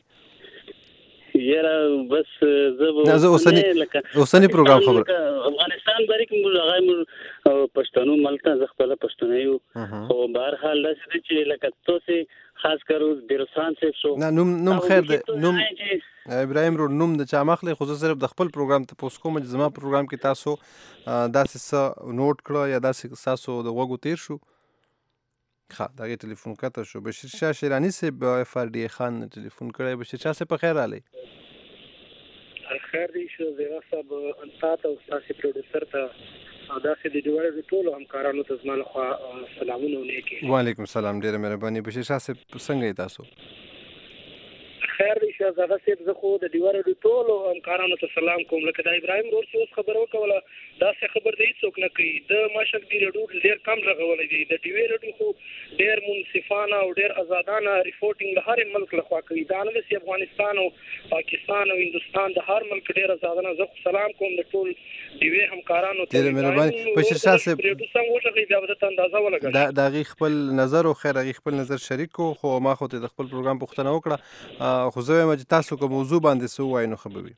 یاره بس زه اوسنی پروګرام خبر افغانستان بری کوم هغه پښتنو ملته ز خپل پښتنه یو او بهر حال داسې چې لکه تاسو خاص کر اوس بیرسان صاحب شو نه نوم خیر ده نوم ابراهیم رو نوم د چا مخله خو صرف د خپل پروګرام ته پوس کوم چې زما پروګرام کې تاسو داسې نوٹ کړو یا داسې تاسو د وګو تیر شو ښه دغه ټلیفون کته شو بشیر شاه شیرانی صاحب اف ار ډي خان ټلیفون کړی بشیر شاه صاحب په خیر رالی خیر دی شو زیرا صاحب انتات او تاسو پروډوسر ته دا چې د ډیوالو ټولو همکارانو ته زما له سلامونه ولیکي وعلیکم السلام ډیره مهرباني بشیر شاه صاحب څنګه تاسو خیر دی شو زغه صاحب زه خو د ډیوالو ټولو همکارانو ته سلام کوم لکه د ابراهیم رور څه خبرو کوله دا څه خبر دی څوک نه کوي د ماشک دی ډېر ډېر کم رغول دي د ټي وی رډو خو ډېر منصفانه او ډېر آزادانه ریپورټینګ له هر ملک لخوا کوي دا نه چې افغانستان او پاکستان او هندستان د هر ملک ډېر آزادانه زه سلام کوم د ټول ټي وی همکارانو ته ډېر مهرباني بشیر شاه صاحب څنګه وځي بیا د اندازه ولګا دا غي خپل نظر او خیر غي خپل نظر شریکو خو ما خو ته د خپل پروګرام پوښتنه وکړه خو زه وایم چې تاسو کوم موضوع باندې سو وای نو خبري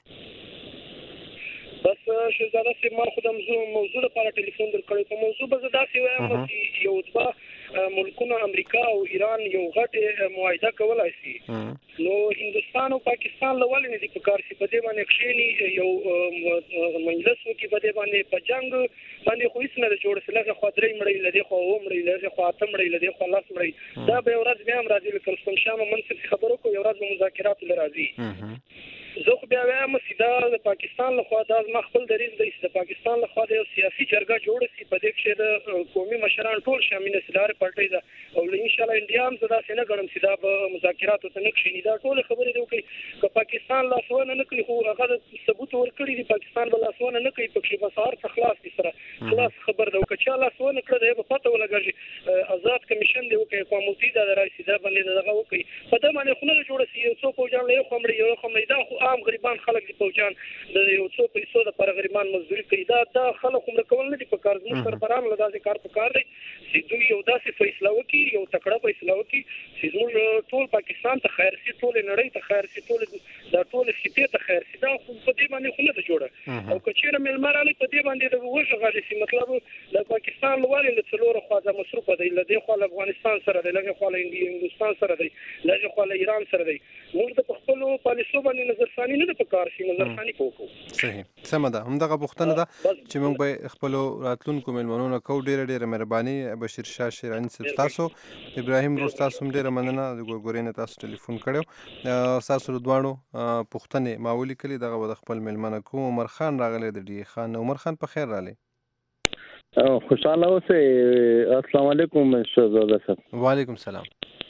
بس شهزاده سي ما خودم موضوع لپاره ټلیفون درکړی په موضوع به زه داسې وایم چې یو ځبا ملکونه امریکا او ایران یو غټه معاهده کولای شي نو هندستان او پاکستان لول نه دي په کار شي په دې باندې کښینی یو مجلس کې په دې باندې په جنگ باندې خو هیڅ نه جوړ سره خو درې مړی لدی خو و مړی لدی خو اته مړی لدی خو لاس مړی دا به ورځ بیا هم راځي لکه کوم شامه منصف خبرو کو یو ورځ مذاکرات لراځي زه خو بیا وایم چې دا د پاکستان له خوا د خپل دریځ د پاکستان له خوا د یو سیاسي جرګه جوړه شي په دې کې د قومي مشران ټول شامل سره پټي ده او ان شاء الله انډیا هم زدا څنګه غړم چې دا په مذاکراتو ته نه کښینی دا ټول خبرې دی چې پاکستان لاسونه نه کوي خو هغه ثبوت ورکړي دی پاکستان بل لاسونه نه کوي په کې بسار خلاص دي سره خلاص خبر خبر ده که چا لاس ونه کړ د په پته ولګي آزاد کمیشن دی وکي قوم متحده د رئیس دا باندې دغه وکي په دې باندې خلک جوړ شي یو څو فوجان له خمري دا خو عام غریبان خلک دي فوجان د یو څو پیسو د پر غریبان مزدوري کوي دا خلک عمر کول نه دي په کار زموږ سربران له داسې کار په کار دی چې دوی یو داسې فیصله وکي یو تکړه فیصله وکي چې زموږ ټول پاکستان ته خیر شي ټول نړۍ ته خیر شي ټول دا ټول خطې ته خیر شي دا خو په دې باندې خو نه جوړه او کچېره ملمرالي په دې باندې د وښه شي مطلب د پاکستان لوالي له څلور خوا د مصروف دی له دې خوا افغانستان سره دی له خوا هندوستان سره دی له خوا ایران سره دی موږ د خپل پالیسو باندې نظرثاني نه په کار شي نظرثاني کوو صحیح سم ده همدغه پوښتنه ده چې موږ به خپل راتلونکو ملمنونو کو ډیره مهرباني بشیر شاه شیرانی صاحب تاسو ابراهیم روز تاسو ډیره مننه د ګورګورین تاسو ټلیفون کړو تاسو دوانو پوښتنه ماولی کلی دغه د خپل ملمنه کو عمر خان راغلی د ډی خان عمر خان په خیر رالی خوشاله اوسه السلام علیکم شهزاده صاحب وعلیکم السلام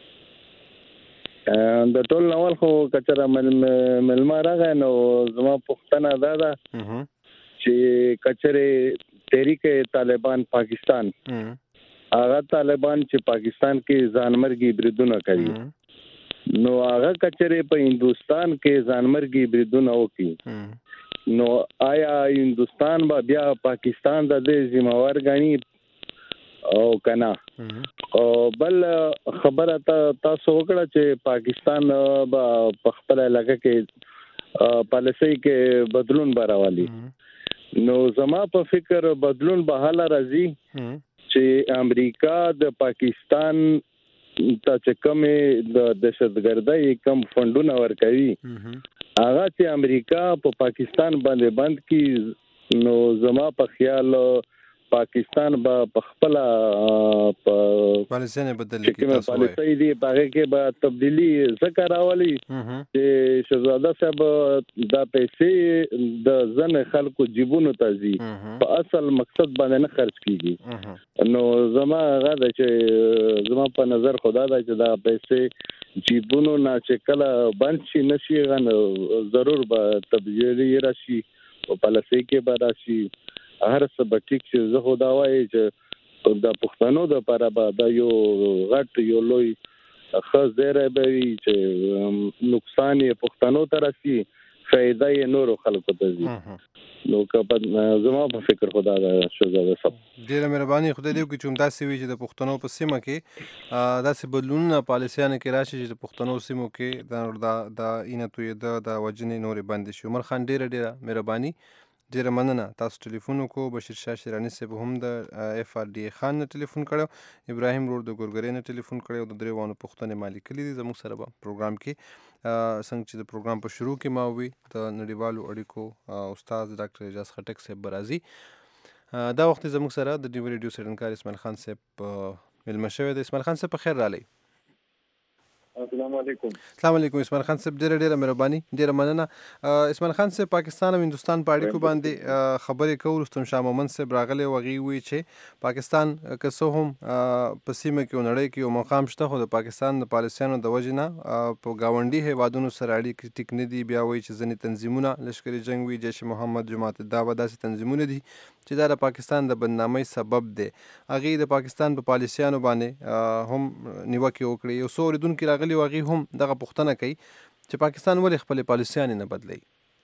د ټول نوال خو کچره ملما راغی نو زما پوښتنه ده چې کچره تحریک طالبان پاکستان هغه طالبان چې پاکستان کې ځانمرګي بریدونه کوي نو هغه کچره په هندوستان کې ځانمرګي بریدونه وکړي نو آیا هندوستان به بیا پاکستان د دې ذمہوار غني او کنا او بل خبره تاسو وکړه چې پاکستان په خپل علاقه کې پالیسي کې بدلون براوالي نو زما په فکر بدلون به حال راځي چې امریکا د پاکستان ته چې کومه د دهشتګردۍ کم فندونه ورکوي هغه چې امریکا په پاکستان باندې بند کی نو زما په خیال پاکستان په خپل پالیسي نه بدل کی تاسو پالیسي دی هغه کې به تبدیلی ذکر راولي چې شهزاده صاحب دا پیسې د ځن خلکو جیبونو ته ځي په اصل مقصد باندې نه خرج کیږي نو زما هغه د چې زما په نظر خدا دا چې دا پیسې جیبونو نه چې کله بند شي نشي غن ضرور به تبدیلی راشي او پالیسي کې به راشي هر څه به ټیک شي زه خو دا وایم چې د پښتنو د لپاره به دا یو غټ یو لوی خاص دی راوي چې نقصان یې پښتنو ته راسي فائدہ یې نور خلکو ته ځي نو که زما په فکر خدا دا شهزاده صاحب ډیره مهرباني خدای دې وکړي چې همداسې وي چې د پښتنو په سیمه کې داسې بدلونونه پالیسیانو کې راشي چې د پښتنو سیمو کې د اینتوی د وجنې نورې بند شي عمر خان ډیره مهرباني ډیره مننه تاسو ټلیفون وکړو بشیر شاه شیرانی صاحب هم د اف ار ډی خان نه ټلیفون کړو ابراهیم رور د ګورګورین نه ټلیفون کړو د دریوانو پښتنې مالی کلی دي زموږ سره په پروګرام کې څنګه چې د پروګرام په شروع کې ما وی د نړیوالو اړیکو استاد ډاکټر اعجاز خټک صاحب برازي دا وخت زموږ سره د ډیو ریډیو سرنکار اسماعیل خان صاحب ملما شوی د اسماعیل خان صاحب په خیر رالی السلام علیکم اسماعیل خان صاحب ډیره مهرباني ډیره مننه اسماعیل خان صاحب پاکستان او هندوستان په اړیکو باندې خبرې کوو رستم شاه مومن صاحب راغلی وغي وی چې پاکستان که څه هم په سیمه کې نړۍ کې یو مقام شته خو د پاکستان د پالیسیانو د وجې نه په گاونډي هیوادونو سره اړیکې ټیک نه دي بیا وایي چې ځینې تنظیمونه لشکري جنگ وي جیش محمد جماعت الدعوه داسې تنظیمونه دي چې دا د پاکستان د بدنامۍ سبب دی هغې د پاکستان په پالیسیانو باندې هم نیوکې وکړې یو څو اورېدونکي راغلي هغې هم دغه پوښتنه کوي چې پاکستان ولې خپلې پالیسیانې نه بدلوي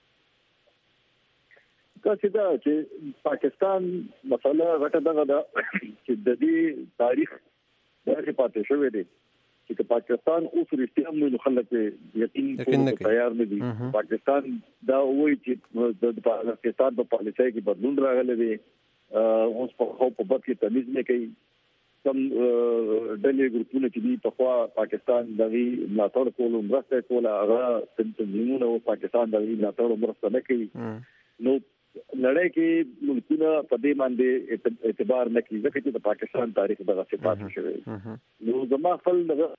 چې دا چې پاکستان مسله غټه دغه ده چې د دې تاریخ دغه پاتې شوی دی چې پاکستان اوس رښتیا موږ خلک یقین تیار نه دي پاکستان دا وایي چې د پاکستان په پالیسۍ کې بدلون راغلی دی اوس په خو په بد کې تمیز نه کوي کم ډلې ګروپونه چې دي په خوا پاکستان دغه ملاتړ کول مرسته کول هغه تنظیمونه او پاکستان دغه ملاتړ مرسته نه کوي نو لړۍ کې ملکونه په دې باندې اعتبار نه کوي ځکه چې د پاکستان تاریخ دغه صفات شوی نو زما خپل دغه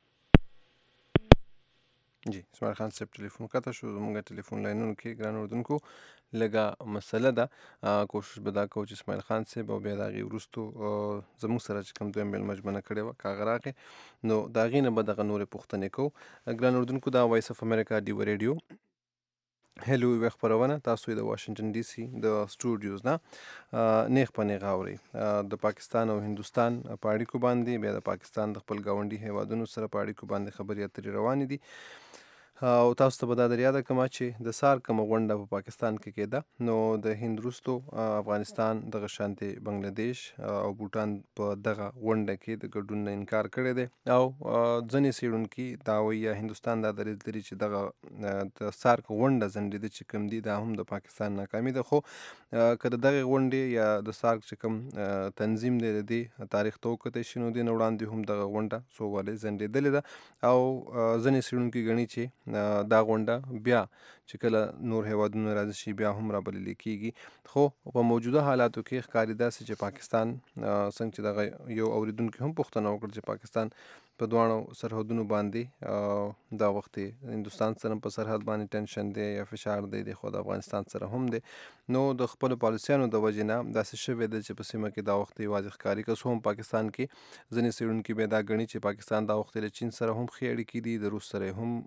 جی اسماعیل خان صاحب ټلیفون کاته شو زموږ ټلیفون لاینونو کې ګران اردوونکو لږه مسله ده کوشش به دا کوو چې اسماعیل خان صاحب او بیا د هغې وروستو زموږ سره چې کوم دویم میلمه ژمنه کړې وه که هغه راغې نو د هغې نه به دغه نورې پوښتنې کوو ګران اردوونکو دا وایس اف امریکا ډیو ریډیو هلو یو خبرونه تاسو د واشنگټن ډي سي د سټوډیوز نه نیغ په نیغ اوري د پاکستان او هندستان په اړیکو باندې بیا د پاکستان د خپل ګاونډي هیوادونو سره په اړیکو باندې خبرې اترې روانې دي او تاسو ته به دا در یاده کما چې د سار کومه غونډه په پاکستان کې کېده نو د هند وروستو افغانستان دغه شانتي بنگلاديش او بوټان په دغه غونډه کې د ګډون نه انکار کړی دی او ځینې څېړونکي دا وایي یا هندوستان دا دریځ لري چې دغه د سار غونډه ځنډېده چې کوم دي دا هم د پاکستان ناکامي ده خو که د دغه غونډې یا د سار چې کوم تنظیم دی د دې تاریخ ته وکتلی شي نو دې نه وړاندې هم دغه غونډه څو والې ځنډېدلې ده او ځینې څېړونکي ګڼي چې دا غونډه بیا چې کله نور هیوادونه راځي شي بیا هم رابلل کېږي خو په موجوده حالاتو کې ښکاري داسې چې پاکستان څنګه چې دغه یو اورېدونکي هم پوښتنه وکړه چې پاکستان په دواړو سرحدونو باندې دا وخت هندوستان سره په سرحد باندې ټینشن دی یا فشار دی خو د افغانستان سره هم دی نو د خپل پالیسیانو د وجې نه داسې شوی دی چې په سیمه کې دا وخت یوازې ښکاري که څه هم پاکستان کې ځینې څېړونکي بیا دا ګڼي چې پاکستان دا وخت له چین سره هم ښې اړیکې دي د روس سره هم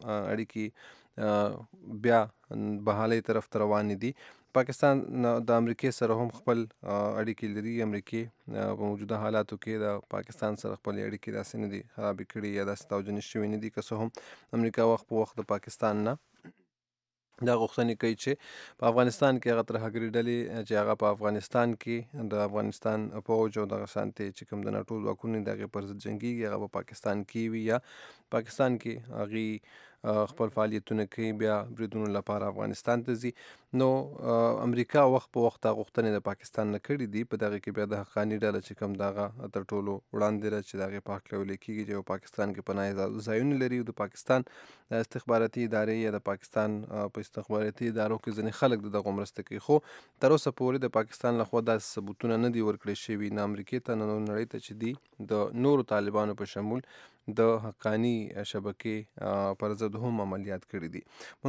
اړیکې بیا بحالۍ طرف ته روانې دي پاکستان د امریکې سره هم خپل اړیکې لري امریکې په موجوده حالاتو کې د پاکستان سره خپل اړیکې داسې نه دي خرابې کړي یا داسې توجنې شوي نه دي که څه هم امریکا وخت په وخت د پاکستان نه دا غوښتنې کوي چې په افغانستان کې هغه ترهګري ډلې چې هغه په افغانستان کې د افغانستان پوځ او دغه شانتې چې کوم د ناټو ځواکونه د هغې پر ضد جنګېږي هغه په پاکستان کې وي یا پاکستان کې هغې خپل فعالیتونه کوي بیا بریدونو لپاره افغانستان ته ځي نو امریکا وخت په وخت هغه غوښتنې د پاکستان نه کړي دي په دغه کې بیا د حقاني ډله چې کوم دغه تر ټولو وړاندې ده چې د هغې په هکله ویل کېږي چې په پاکستان کې پناه ځایونه لري د پاکستان استخباراتي ادارې یا د پاکستان په استخباراتي ادارو کې ځینې خلک د دغه مرسته کوي خو تر اوسه پورې د پاکستان لخوا داسې ثبوتونه نه دي ورکړی شوي نه امریکې ته نه نړۍ ته چې دي د نورو طالبانو په شمول د حقانی شبکې پر ضد هم عملیات کړي دي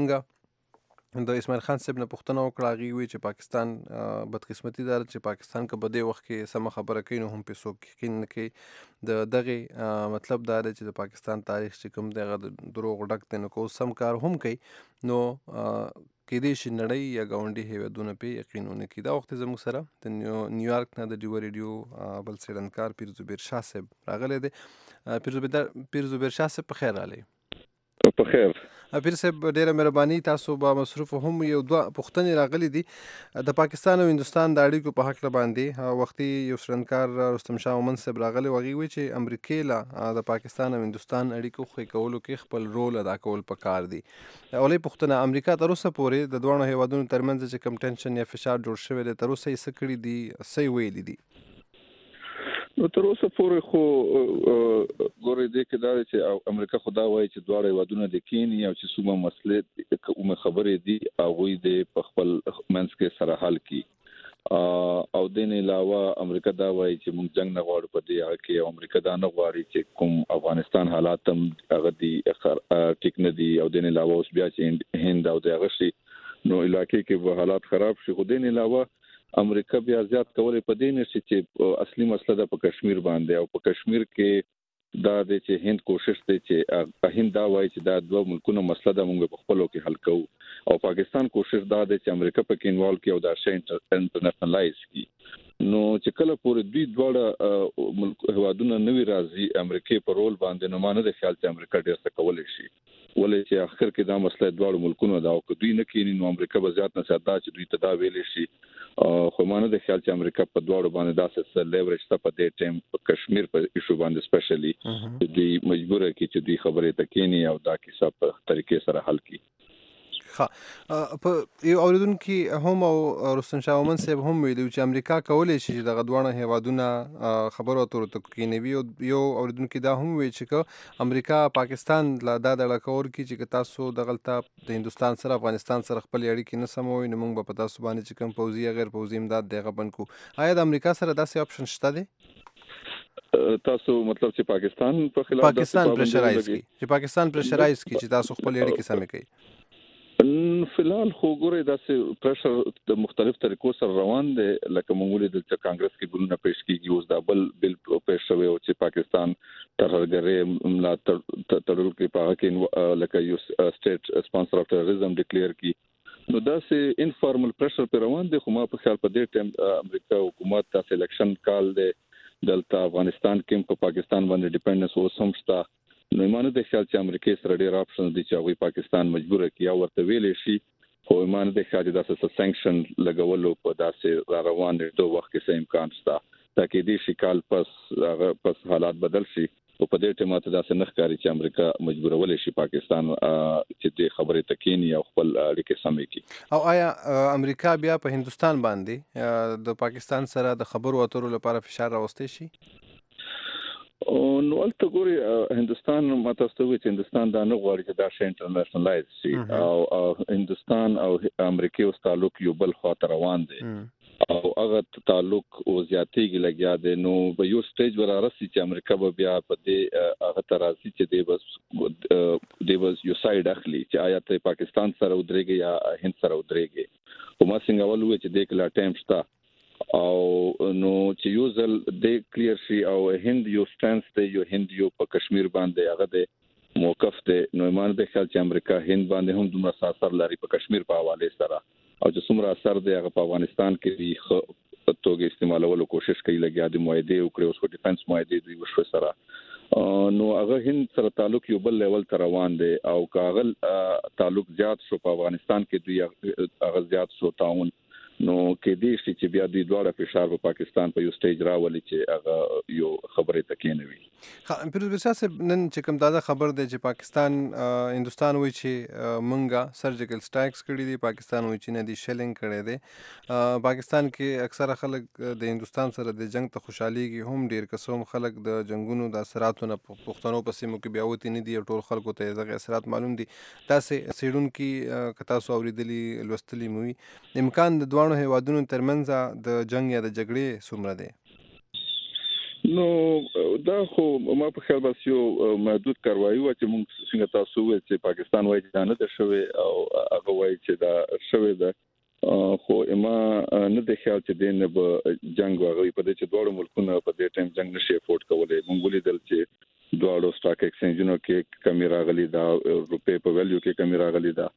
مونږ د اسماعیل خان صاحب نه پوښتنه وکړه هغې وایي چې پاکستان بدقسمتي دا چې پاکستان که په دې وخت کې سمه خبره کوي نو هم پرې څوک یقین نه کوي د دغې مطلب دا دی چې د پاکستان تاریخ چې کوم دی هغه د دروغ ډک دی نو که اوس سم کار هم کوي نو کېدای شي نړۍ یا ګاونډي هیوادونه پرې یقین ونه کړي دا وخت زموږ سره د نیویارک نه د ډیوه ریډیو بل څېړندکار پیر زبیر شاه صاحب راغلی دی پیر زبیر شاه صاحب په خیر راغلی په خیر پیر صاحب ډیره مهرباني تاسو به مصروف هم یو دوه پوښتنې راغلي دي د پاکستان او هندوستان د اړیکو په هکله باندې وختي یو څېړندکار رستم شاه مومند صاحب راغلی و هغې وایي چې امریکې له د پاکستان او هندوستان اړیکو ښې کولو کې خپل رول ادا کول پکار دي اولۍ پوښتنه امریکا تر اوسه پورې د دواړو هیوادونو ترمنځ چې کوم ټینشن یا فشار جوړ شوی دی تر اوسه یې څه کړي دي څه یې ویلي دي نو تر اوسه پورې خو ګورې دې کې دا دی چې امریکا خو دا وایي چې دواړه هیوادونه د کینی او چې څومره مسلې کومه خبرې دي هغوی د په خپل منځ کې سره حل کړي او د نه علاوه امریکا دا وایي چې موږ جنگ نه غواړو په دې حق کې او امریکا دا نه غواړي چې کوم افغانستان حالات هم هغه دي ټیک نه دي او د نه علاوه اوس بیا چې هند او دغه شي نو علاقې کې حالات خراب شي خو د نه علاوه امریکا بیا زیات کولای په دې نشي چې اصلي مسله ده په کشمیر باندې او په کشمیر کې دا د چې هند کوشش کوي چې هند دا وایي چې دا دوه ملکونو مسله ده موږ په خپلو کې حل کوو او پاکستان کوشش دا ده چې امریکا په کې انوالو کې او دا شی انټرنیشنلایز کړي نو چې کله پورې دوی دواړه ملک هوادونه نوي راځي امریکا په رول باندې نو مانه د خیال چې امریکا ډیر څه کولای شي ولې چې اخر کې دا مسله دواړو ملکونو دا او دوی نه کینی نو امریکا به زیات نه ساده چې دوی ته دا ویلې شي خو مانه د خیال چې امریکا په دواړو باندې داسې لیوریج ته په دې ټیم په کشمیر په ایشو باندې سپیشلی دوی مجبور کی چې دوی خبرې تکینی او دا کیسه په طریقې سره حل کړي په یو اوریدونکي هم او رستم شاه مومند صاحب هم ویلي چې امریکا کولی شي چې دغه دواړه هیوادونه خبرو اترو ته کښېنوي یو اوریدونکي دا هم وایي چې که امریکا پاکستان له دا ډډه کول کړي چې که تاسو دغلته د هندوستان سره افغانستان سره خپلې اړیکې نه سموئ نو موږ به په تاسو باندې چې کوم پوځي یا غیر پوځي امداد دی هغه بند کړو آیا د امریکا سره داسې اپشن شته دی تاسو مطلب چې پاکستان په خلاف پاکستان پرشرایز کړي چې پاکستان پرشرایز کړي چې تاسو خپلې اړیکې سمې کړئ فلحال خو ګورې داسې پریشر د مختلف طریقو سره روان دی لکه موږ د کانګرس کې ګلونه پیش کیږي اوس دا بل پیش شوی او چې پاکستان ترهګرۍ ملاتړ تړل کې په کې لکه یو سټیټ سپانسر اف ټیرریزم ډیکلیئر کی نو دا سه انفارمل پریشر پر روان دي. خو ما په خیال په دې ټیم امریکا حکومت د سلیکشن کال دی دلته افغانستان کې په پاکستان باندې ډیپندنس اوسم شته. نو ایمانه د خیال چې امریکا سره ډیر اپشن دي چې هغه پاکستان مجبور کړي یا ورته ویلې شي. خو ایمانه د خیال چې داسې سانکشن لګولو په داسې روان دي دوه وخت کې امکان شته تاکي دې شي کال پس حالات بدل شي. او په دې ټیم ته داسې نه ښکاري چې امریکا مجبورولې شي پاکستان چې دې خبرې تکینی او خپل اړیکې سمې کړي. او آیا امریکا بیا په هندستان باندې د پاکستان سره د خبرو اترو لپاره فشار راوستي شي؟ نو البته ګوري هندستان متاسفه چې هندستان دا نه غواړي چې دا شی انټرنیشنلایز شي او هندستان او امریکا اوس تعلق یو بل خاطر روان دي او هغه تعلق او زیاتېږي لګیا دي. نو به یو سټیج ورارسي چې امریکا به بیا په دې هغه ترازی چې دی بس یو ساید اخلي چې آیا ته پاکستان سره ودرېږي یا هند سره ودرېږي. او ما څنګه ولوي چې دې کله ټایم شته او نو چې یو ځل د کلیر شي او هند یو سټانس دی یو هند یو په کشمیر باندې هغه د موقف دی. نو ایمان د خیال چې امریکا هند باندې هم دومره اثر لري په کشمیر په حواله سره او چې څومره اثر دی هغه په افغانستان کې په توګه استعمالولو کوشش کوي لګیا د معاهده او کړو اوس ډیفنس معاهده دوی وشو سره نو هغه هند سره تعلق یو بل لیول تر روان دی او کاغل تعلق زیات شو په افغانستان کې دوی هغه زیات شو تعاون. نو کې دې چې بیا د دوه فشار په پاکستان په یو سټیج راولي چې هغه یو خبره تکینه وي. پیروز صاحب نن چې کوم تازه خبر دی چې پاکستان هندستان وایي چې مونږه سرجیکل سټرایکس کړي دي، پاکستان وایي چې نه دي شیلینګ کړي دي. پاکستان کې اکثره خلک د هندستان سره د جنگ ته خوشحاليږي، هم ډیر قسم خلک د جنگونو د اثراتو نه پښتنو په سیمو کې بیا وتی نه دي، ټول خلکو ته دغه اثرات معلوم دي. تاسو سیډون کې کتا سو اوریدلی لوستلی موي امکان د دوانو هیوادونو ترمنځ د جنگ یا د جګړې څومره دی؟ نو دا خو ما په خیال بس یو محدود کاروایی و چې موږ څنګه تاسو وایي چې پاکستان وایي چې نه ده شوی او هغه وایي چې دا شوی ده، خو ما نه د خیال چې دین به جنگ واغوي په دې چې دوه ملکونه په دې ټیم جنگ نشي افورد کولای. موږ ولیدل چې دوه سٹاک ایکسچینجونو کې کمی راغلي دا، روپې په ویلیو کې کمی راغلي دا،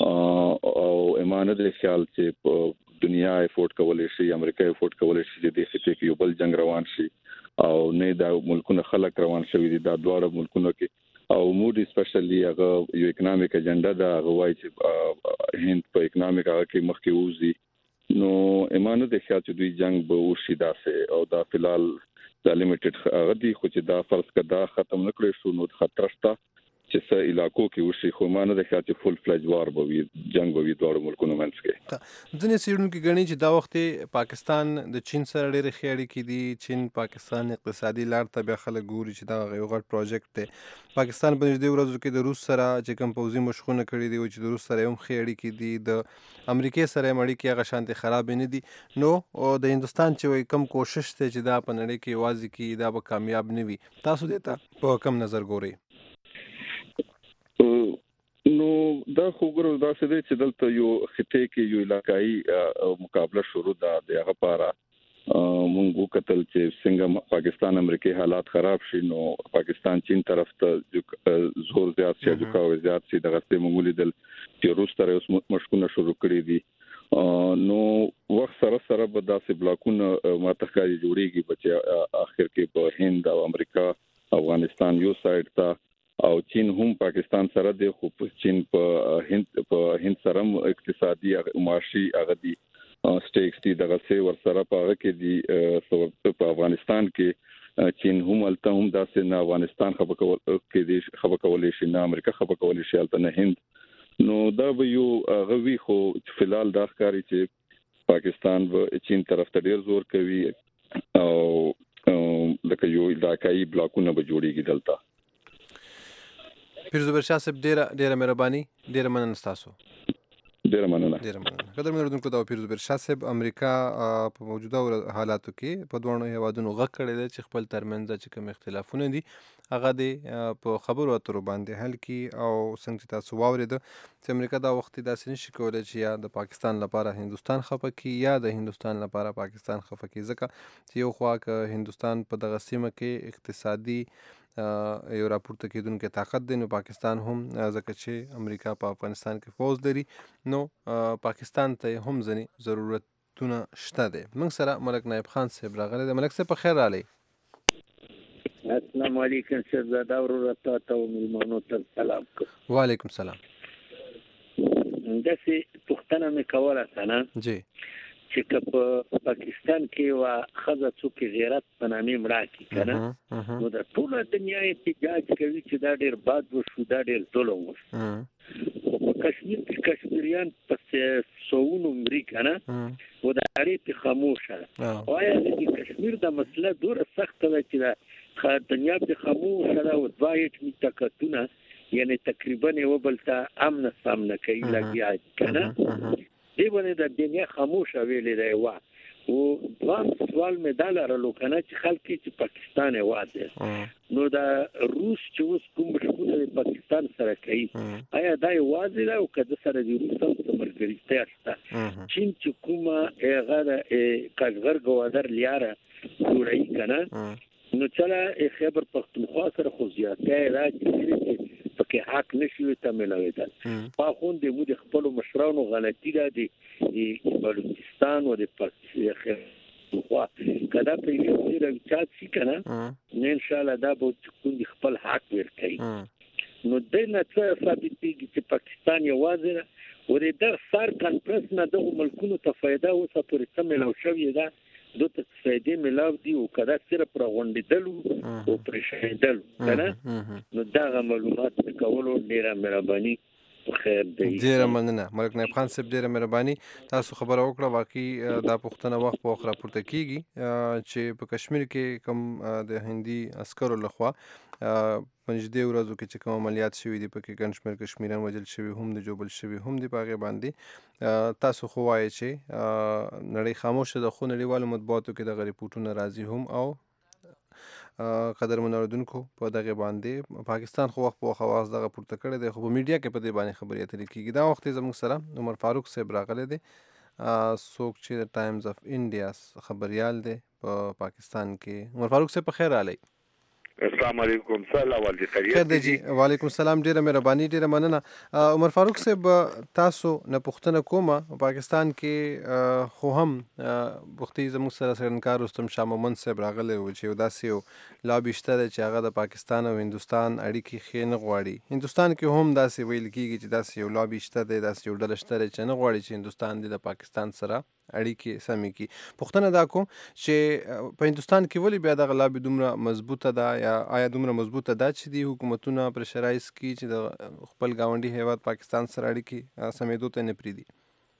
او ایمان د خیال چې په دنیا افورد کولای شي، امریکا افورد کولای شي چې د خطې کې یو بل جنگ روان شي او نه دا ملکونه خلک روان شوی دي دا دوه ملکونو کې. او موډ اسپیشلی هغه یو اکونومیک اجنډا دا غواړي چې هند په اکونومیک هغه کې مخکې وځي. نو ایمان د خیال چې دوی جنگ به وشي داسې او دا فلال د لیمیټډ هغه دي، خو چې دا فرض کدا ختم نکړي شو نو خطر شته چې څه علاقو کې وشي، خو ما نه د خیال چې فل فلج وار به وي، جنگ به وي دوه ملکونو منځ کې. ځینې څېړونکي ګڼي چې دا وخت پاکستان د چین سره ډېرې ښې اړیکې دي، چین پاکستان اقتصادي لار ته بیا خلک ګوري چې دا یو غټ پروجیکټ دی. پاکستان په نږدې ورځو کې د روس سره چې کوم پوځي مشقونه کړي دي او چې د روس سره هم ښې اړیکې دي، د امریکې سره هم اړیکې هغه شانتې خرابې نه دي. نو د هندوستان چې کوم کوشش دی چې دا په نړۍ کې یوازې کې دا به کامیاب نه وي، تاسو دې ته په کوم نظر ګورئ؟ نو دا خو ګورو دا څه دی چې دلته یو خطې کې یو علاقائی مقابله شروع ده. د هغه لپاره موږ وکتل چې څنګه پاکستان امریکای حالات خراب شي نو پاکستان چین طرف ته زور زیات شي، جوړاو زیات شي. دغه څه موږ لیدل چې روس سره اوس مشکونه شروع کړي دي. نو وخت سره سره به داسې بلاکونه ماتخکاري جوړيږي چې اخر کې به هند او امریکا افغانستان یو سایډ ته او چین هم پاکستان سره دی، خو چین په هند سره اقتصادي معاشي هغه دي سټیکس دي دغه څه ور سره په هغه کې دي. په افغانستان کې چین هم الته هم داسې نه افغانستان خبر کولای شي نه امریکا خبر کولای شي الته نه هند. نو دا به یو غوي خو فلال دا ښکاري چې پاکستان به چین طرف ته ډیر زور کوي او لکه یو علاقائی بلاکونه به جوړیږي دلته. پیروز برشاه صاحب ډیره مهرباني، ډیره مننه تاسو. ډیره مننه. قدر مندونکو دا پیروز برشاه صاحب امریکا په موجوده حالاتو کې په دوه هیوادونو غږ کړی دی چې خپل ترمنځ چې کوم اختلافونه دي هغه د په خبرو اترو باندې حل کړي. او څنګه چې تاسو واورید چې امریکا دا وخت داسې نشي کولای چې یا د پاکستان لپاره هندستان خفه کړي یا د هندستان لپاره پاکستان خفه کړي، ځکه چې یو خوا که هندستان په دغه سیمه کې اقتصادي یو راپورته کېدونکی طاقت دی. نو پاکستان هم ځکه چې امریکا په افغانستان کې فوج لري نو پاکستان ته هم ځینې ضرورتونه شته دی. موږ سره ملک نایب خان صاحب راغلی دی. ملک صاحب په خیر راغلی. السلام علیکم شهزاده ورور ته او مېلمانو ته سلام کوم. وعلیکم سلام. داسې پوښتنه مې کوله کنه جی چې په پاکستان کې وا خزه څوک غیرت په نامې مړه کی کنه نو د ټول دنیا احتجاج کوي چې دا ډېر باد وشو دا ډېر ظلم وشو. په کشمیر کې کشمیریان په سوونو مري کنه و دا اړې په خاموشه وایا د کشمیر د مسله ډېر سخت ده چې دنیا په خاموشه او ځایت متکتونه یعنی تقریبا یو بل ته امن سامنا کوي لګیا کنه دی باندې د دنیا خاموشه ویلې دی وا او دوام سوال مې دالره کنه چې خلک چې پاکستان واده نو دا روس چې اوس کوم مشکونه د پاکستان سره کوي آیا دا واده او کده سره د روس سره مرګريته شته چین چې کومه هغه کاغذر ګوادر لیاره جوړی کنه نو چلا خبر پختونخوا سره خو زیاته راځي پکې حق نشي ته ملويدل په خوند مو د خپل مشرانو غلطی ده د بلوچستان او د پاکستان خو کدا په یو ځای راځي کنه نو ان شاء الله دا به کوم خپل حق ورکړي نو د نه څه ثابتېږي چې پاکستان یوازې ورې د سر کانفرنس نه د ملکونو ته فائدہ اوسه پرې څه ملو شوی ده دوته فائدې ملاو دي او کدا صرف راغونډېدل او پرېښېدل کنه نو دا معلومات کولو ډیره مهرباني خیر دی. ډیره مننه ملک نایب خان صاحب ډیره مهرباني. تاسو خبره وکړه واقعي دا پوښتنه وخت په وخت راپورته کیږي چې په کشمیر کې کوم د هندي عسکرو لخوا پنځدې ورځو کې چې کوم عملیات شوي دي پکې ګڼ شمېر کشمیریان وژل شوي هم دي جوبل شوي هم دي په هغې باندې تاسو خو وایئ چې نړۍ خاموشه ده خو نړیوالو مطبوعاتو کې دغه ریپورټونه راځي هم او قدرمن اوریدونکو په دغه باندې پاکستان خو وخت په وخت اواز دغه پورته کړی دی خو په میډیا کې په دې باندې خبرې اترې کېږي. دا وخت زموږ سره عمر فاروق صاحب راغلی دی څوک چې د ټایمز اف انډیا خبریال دی په پاکستان کې. عمر فاروق صاحب په خیر راغلی. السلام علیکم سلام علیکم خیر دی جی. وعلیکم السلام ډیره مهرباني ډیره مننه. عمر فاروق صاحب تاسو نه پوښتنه کومه پاکستان کې خو هم وختي زموږ سره سرنکار رستم شاه محمد صاحب راغلی و چې داسې یو لابي شته دی چې هغه د پاکستان او هندوستان اړیکې ښې نه غواړي. هندوستان کې هم داسې ویل کېږي چې داسې یو لابي شته دی داسې یو ډله شته دی چې نه غواړي چې هندوستان د پاکستان سره اړیکې سمې کړي. پوښتنه دا کوم چې په هندوستان کې ولې بیا دغه لابي دومره مضبوطه ده یا آیا دومره مضبوطه ده چې دي حکومتونه پرشرایز کړي چې د خپل ګاونډي هیواد پاکستان سره اړیکې سمېدو ته نه پرېږدي؟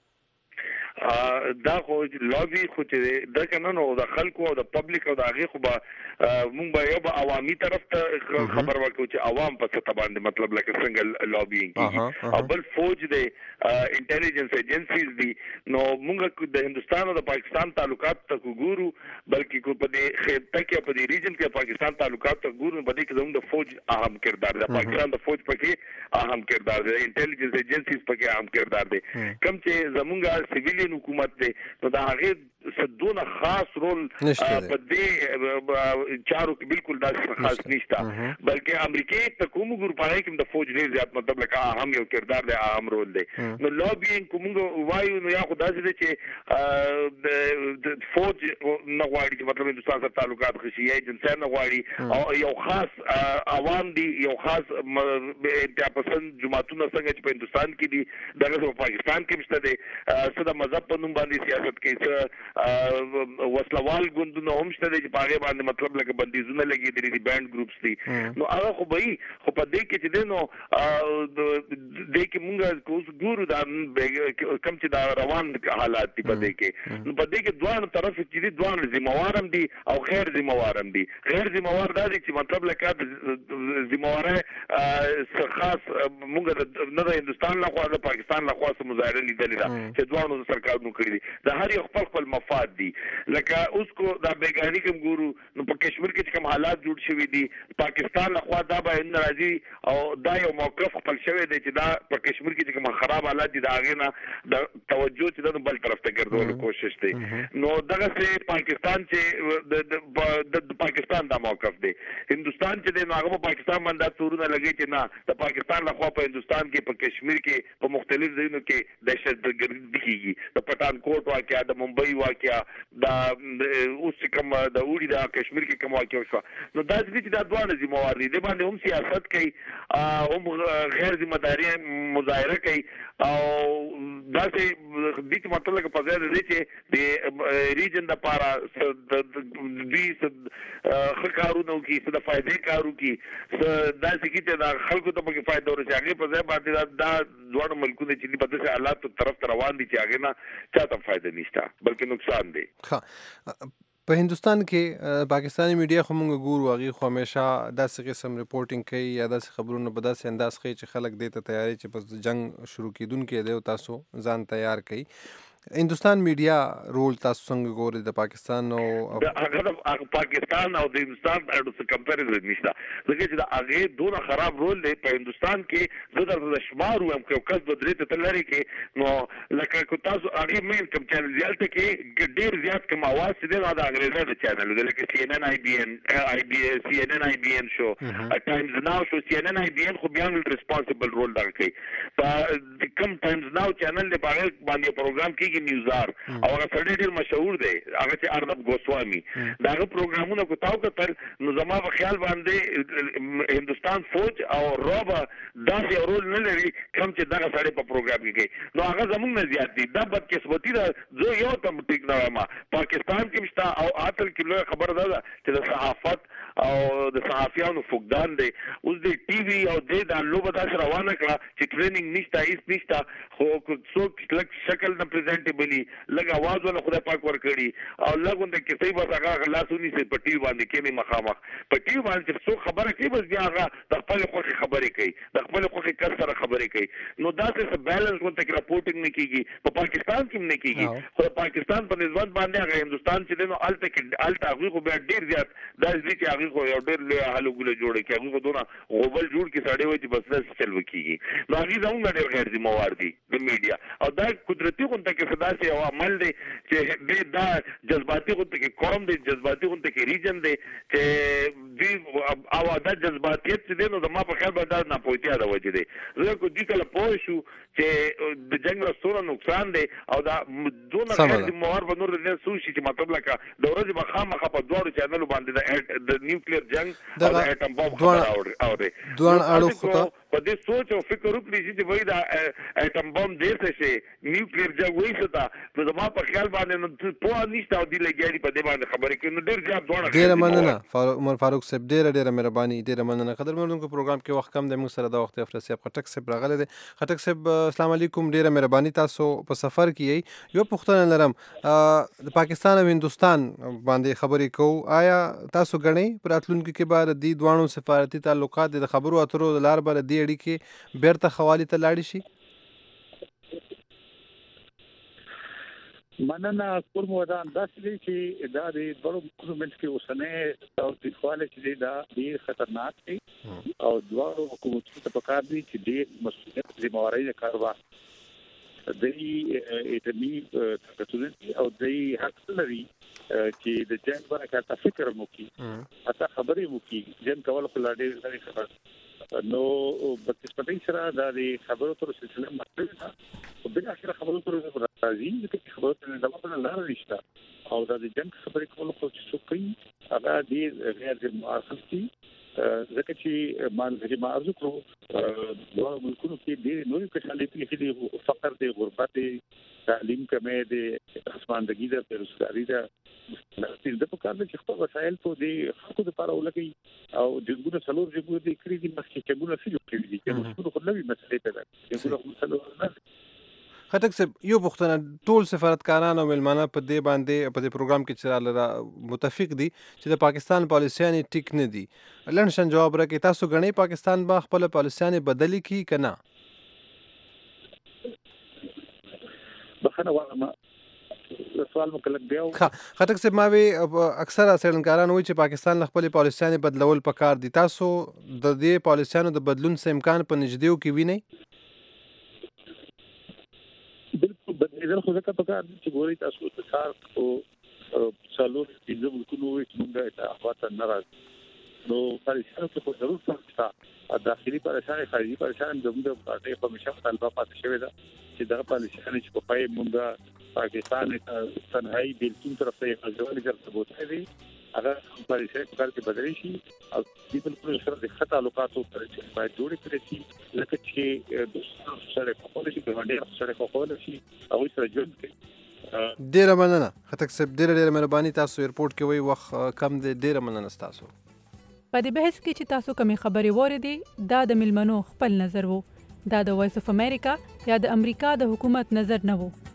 دا خو لابي خو چې دا کنه نو د خلکو او د پبلک او د هغه خو به مونږ به یو عوامي طرف ته خبر ورکړو چې عوام په څه باندې مطلب لکه څنګه لابي کیږي او بل فوج دی انټيليجنس ایجنسیز دي نو مونږ د هندستان او د پاکستان تعلقات ته ګورو بلکې کو په دې خطه کې په دې ریجن کې پاکستان تعلقات ته ګورو په دې کې زموږ د فوج اهم کردار دی پاکستان د فوج پکې اهم کردار دی انټيليجنس ایجنسیز پکې اهم کردار دی کوم چې زموږ سیویل حکومت دی نو دا هغه سدونه خاص رول په دې چارو کې بالکل دا خاص نشته بلکې امریکای ته کوم ګروپای کې د فوج ډیر زیات مطلب لکه اهم یو کردار دی اهم رول دی نو لابینګ کوم وایو نو یا خدای دې چې د فوج نه غواړي چې مطلب هندوستان سره تعلقات خشي ایجنسی نه غواړي او یو خاص عوام دي یو خاص انتها پسند جماعتونه څنګه چې په هندوستان کې دي دغه په پاکستان کې مشته دي څه د مذهب په نوم باندې سیاست کوي وسلوال ګوندونه هم شته چې په هغه باندې مطلب لکه بندیزونه لګېدلي دي بینډ ګروپس دي نو هغه خو به خو په دې کې چې دی نو دې کې مونږ اوس ګورو دا کم چې دا روان حالات دي په دې کې نو په دې کې دوه طرف چې دي دوه ذمہوار هم دي او غیر ذمہوار هم دي غیر ذمہوار دا دي چې مطلب لکه ذمہواره خاص مونږ نه د هندوستان لخوا د پاکستان لخوا سره مظاهره لیدلې ده چې دوه سرکارونو کړی دي د هر یو خپل مفاد دي لکه اوس کو دا بیگانی کوم ګورو نو په کشمیر کې کوم حالات جوړ شوي دي پاکستان لخوا دا به ناراضي او دا یو موقف خپل شوی دی چې دا په کشمیر کې چې کوم خراب حالات دي دا غینا د توجه چې د بل طرف ته ګرځول کوشش دي. نو دغه سه پاکستان چې د پاکستان دا موقف دی. هندستان چې د هغه په پاکستان باندې تورونه لګي چې نه د پاکستان لخوا په هندستان کې په کشمیر کې په مختلف ځایونو کې دهشتګردي کیږي. د پټانکوټ واقعیا، د ممبئی واقعیا، د اوس کوم د اوړي د کشمیر کې کوم واقعیا شو. نو دا چې دا دوه ذمہوار دي، د باندې هم سیاست کوي هم غیر ذمہ داری مظاهره کوي او دا چې د دې مطلب په ځای دی چې د ریجن د پارا د دوی کارونو کې څه د فائدې کارو کې دا چې دا خلکو ته په فائدہ ورسي هغه په ځای باندې دا دوه ملکونه چې په دغه حالات طرف روان دي چې هغه نه چاته فائدہ نشته بلکې نقصان دی. په هندستان کې پاکستاني میډیا خو موږ ګورو هغه خو همیشه داسې قسم ریپورټینګ کوي یا داسې خبرونه په داسې انداز کوي چې خلک دې ته تیاری چې پس جنگ شروع کیدونکې دی او تاسو ځان تیار کړئ. هندستان میډیا رول تاسو څنګه ګورئ د پاکستان او هغه پاکستان او د هندستان اړو کمپیریزن نشته ځکه چې دا هغه ډېر خراب رول دی په هندستان کې زه د شمار وم کې کس د درې ته لري کې نو لکه تاسو هغه مین کوم چینل زیات کې ډېر زیات کوم आवाज دي نو دا انګریزي د چینل دی لکه CNN IBN شو ټایمز ناو شو CNN IBN خو بیا ریسپانسیبل رول دا کوي په کوم ټایمز ناو چینل دی باندې پروګرام کې نیوزار او هغه سړی ډېر مشهور دی هغه چې ارنب گوسوامی داغه پروګرامونه کو تاو کتل نو زما په خیال باندې هندستان فوج او روبا داسې رول نه لري کوم چې دغه سړی په پروګرام کې کوي نو هغه زموږ نه زیات دي دا بدقسمتي ده زه یو تم ټیک نه وایم پاکستان کې مشته او اتل کې لوی خبر ده چې د صحافت او د صحافیانو فقدان دی اوس د ټي وي او د لوبه داسې روانه کړه چې ټریننګ نشته هیڅ نشته خو څوک لږ شکل نه پریزنټیبلی لږ आवाज ولا خدای پاک ور کړی او لږ د کسي بس هغه خلاصونی سي په ټي وي باندې کې نه مخامخ په ټي وي باندې څو خبره کوي بس بیا هغه د خپل خوخي خبرې کوي د خپل خوخي کس سره خبرې کوي نو دا څه بیلنس ورته راپورټینګ نه کیږي په پاکستان کې نه کیږي خو پاکستان په نسبت باندې هغه هندستان چې نو الته کې الته هغه خو بیا ډیر زیات دا چې هغه خو یو ډیر له حالو ګله جوړ کې هغه دونه غوبل جوړ کې ساړې وي چې بس نه چل وکیږي نو هغه زموږ ډیر غیر ذمہوار دي د میډیا او دا قدرتي غونډه کې صدا سي او عمل دي چې دا جذباتي غونډه کې قوم دي جذباتي غونډه کې ریجن دي چې دی او دا جذباتیت چې نو زما په خیال باندې نه پوهتیا دا وجه دي زه کو دي کله پوه شو چې د جنگ رسونه نقصان دی او دا دونه غیر ذمہوار به نور نه سوشي چې مطلب لکه د ورځې بخامه په دوه چینلو باندې د نیوکلیر جنگ او د اټم بم خبر اوري دوه اړو خطا په دې سوچ او فکر وکړي چې وای دا اټم بم دې څه شي نیوکلیر جنگ وای څه تا نو زما په خیال باندې نو په نشته او دی لګیاري په دې باندې خبرې کوي نو ډېر زیات دوه ډېر مننه عمر فاروق صاحب ډېر مهرباني ډېر مننه قدر مونږ پروګرام کې وخت کم دی موږ سره دا وخت افراسي خټک صاحب راغله دي خټک صاحب السلام علیکم ډېر مهرباني تاسو په سفر کې یو پوښتنه لرم د پاکستان او هندستان باندې خبرې کوو آیا تاسو غنئ پراتلونکو کې بار دي دوانو سفارتي تعلقات د خبرو اترو لار بر دي اړیکې بیرته حواله ته لاړ شي مننه کوم ودان داسې چې دا د ډېرو ګورنمنت کې اوسنه او د خواله چې دا ډېر خطرناک دي او دوه حکومتونو ته پکار دي چې ډېر مسؤلیت ذمہواری کاروبار دای ایتمی تکتونی او دای حق لري چې د جنگ باندې فکر مو کی اته خبرې مو کی جن کول خو لاډې لري خبر نو په سپټینګ سره د خبرو تر سلسله مطلب ده او بل اخر خبرو تر راځي چې خبرو تر د خپل لار نشته او د جنگ خبرې کول خو څه کوي هغه دې غیر ذمہوار دي ځکه چې مانځري معرض کړو دوه ملکونو کې ډېر نوې کچالې کې دي فقر دي غربت دي تعلیم کمې دي اسماندګي ده بیروزګاري ده د په کار کې خپل وسایل په دې حق د لپاره ولګي او د ګونو څلور جګو دي کړی دي مخکې چې ګونو فيو کړی دي چې موږ خو نوې مسلې پیدا کړو ګونو څلور نه خټک صاحب یو پوښتنه ټول سفارتکاران او ملمانه په دې باندې په دې پروګرام کې چې متفق دي چې د پاکستان پالیسیان ټیک نه دي لنډشن جواب راکړئ تاسو غنئ پاکستان با خپل پالیسیان بدلی کی کنه بخنه وایم سوال مکلک دیو خټک صاحب ما وی اکثره څېړنکاران وایي چې پاکستان خپل پالیسیان بدلول پکار دي تاسو د دې پالیسیانو د بدلون څه امکان په نږدېو کې وینئ اذا خو ځکه په کار چې ګوري تاسو د کار او څلور د ملکونو موږ ته اخواته ناراض نو پالیسانو ته ضرور څه داخلي پالیسان خارجي پالیسان د پارټي په مشه طالبه پاتې شوی دا چې دغه پالیسان چې په پای موږ پاکستان ته تنهایی بلکې طرف ته غوړي ځل بوته دي هغه پالیسان په کار کې بدلی شي او د بل سره د خطا تعلقاتو پر چې باید جوړ کړي شي لکه چې د سره په خپل شي په باندې سره په خپل شي او سره جوړ کړي ډیره مننه خطک صاحب ډیره مهرباني تاسو ایرپورټ کې وای وخت کم دی ډیره مننه تاسو په دې بحث کې چې تاسو کومې خبرې واردې دا د ملمنو خپل نظر وو دا د وایس اف امریکا یا د امریکا د حکومت نظر نه وو